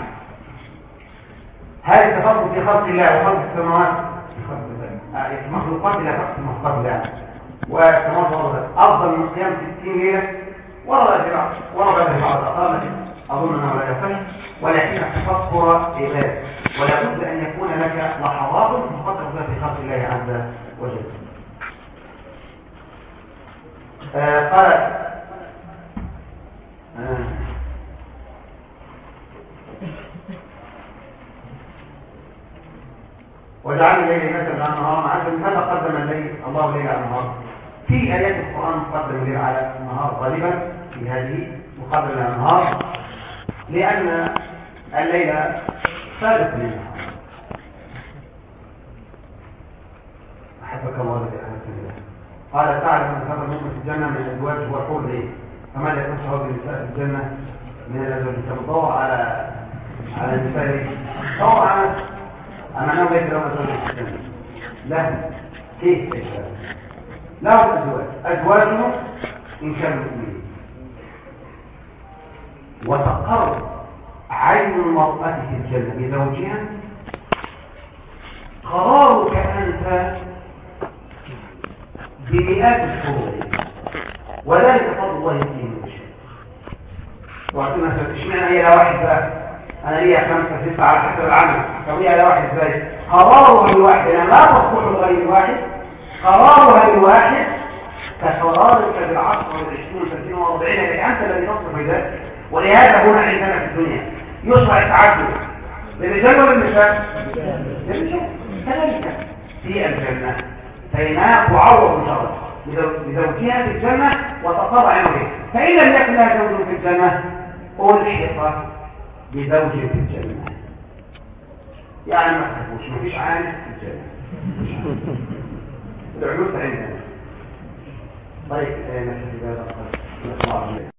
هذا التفاضل في خلق الله وخلق السماوات في خلق الله، المخلوقات لا تقسم مخلوقات الله، وكما أفضل من قيام ستين ليلة ورد ورد في بعض الأقامة أظن أنه لا يصح، ولكن التفكر عباد، ولا بد أن يكون لك لحظات تفكر فيها في خلق الله عز وجل. آه قال آه وجعل الليل مثل عن النهار، مع أن ماذا قدم الليل الله الليل على النهار؟ في آيات القرآن مقدم الليل على النهار غالبا، في هذه مقدم على النهار لأن الليل سابق للنهار. أحبك الله الذي أحببت الله. قال تعالى من خبر المؤمن في الجنة من الأزواج والحور ليه؟ فماذا يكون شهود النساء في الجنة من الأزواج؟ تدور على على النساء دور على أما أنه ليس لهم أزواج في الجنة، لا كيف لهم أزواج، أزواجهم إن كانوا مؤمنين، وتقر عين المرأة في الجنة بزوجها قرارك أنت بمئات الفروض وذلك فضل الله يؤتيه من يشاء. وعطينا مثلا اشمعنى هي لا واحد بقى؟ انا ليا خمسه سته على حسب العمل، سويها لا واحد ازاي؟ قرارها الواحد يعني لا تصلح لغير واحد، قرارها الواحد كقرارك بالعشر والعشرين والثلاثين والاربعين لك انت الذي تصلح بذلك. ولهذا هنا عندنا في الدنيا يشرع التعدد للرجال ولا للنساء؟ للرجال. كذلك في الجنه فإنها تعوض إن شاء الله بزوجها في الجنة وتقر عينها. فإن لم يكن لها زوج في الجنة ألحق بزوج في الجنة. يعني ما تخافوش مفيش عانس في الجنة. العلوم عندنا. طيب نحن في هذا القصد نسمع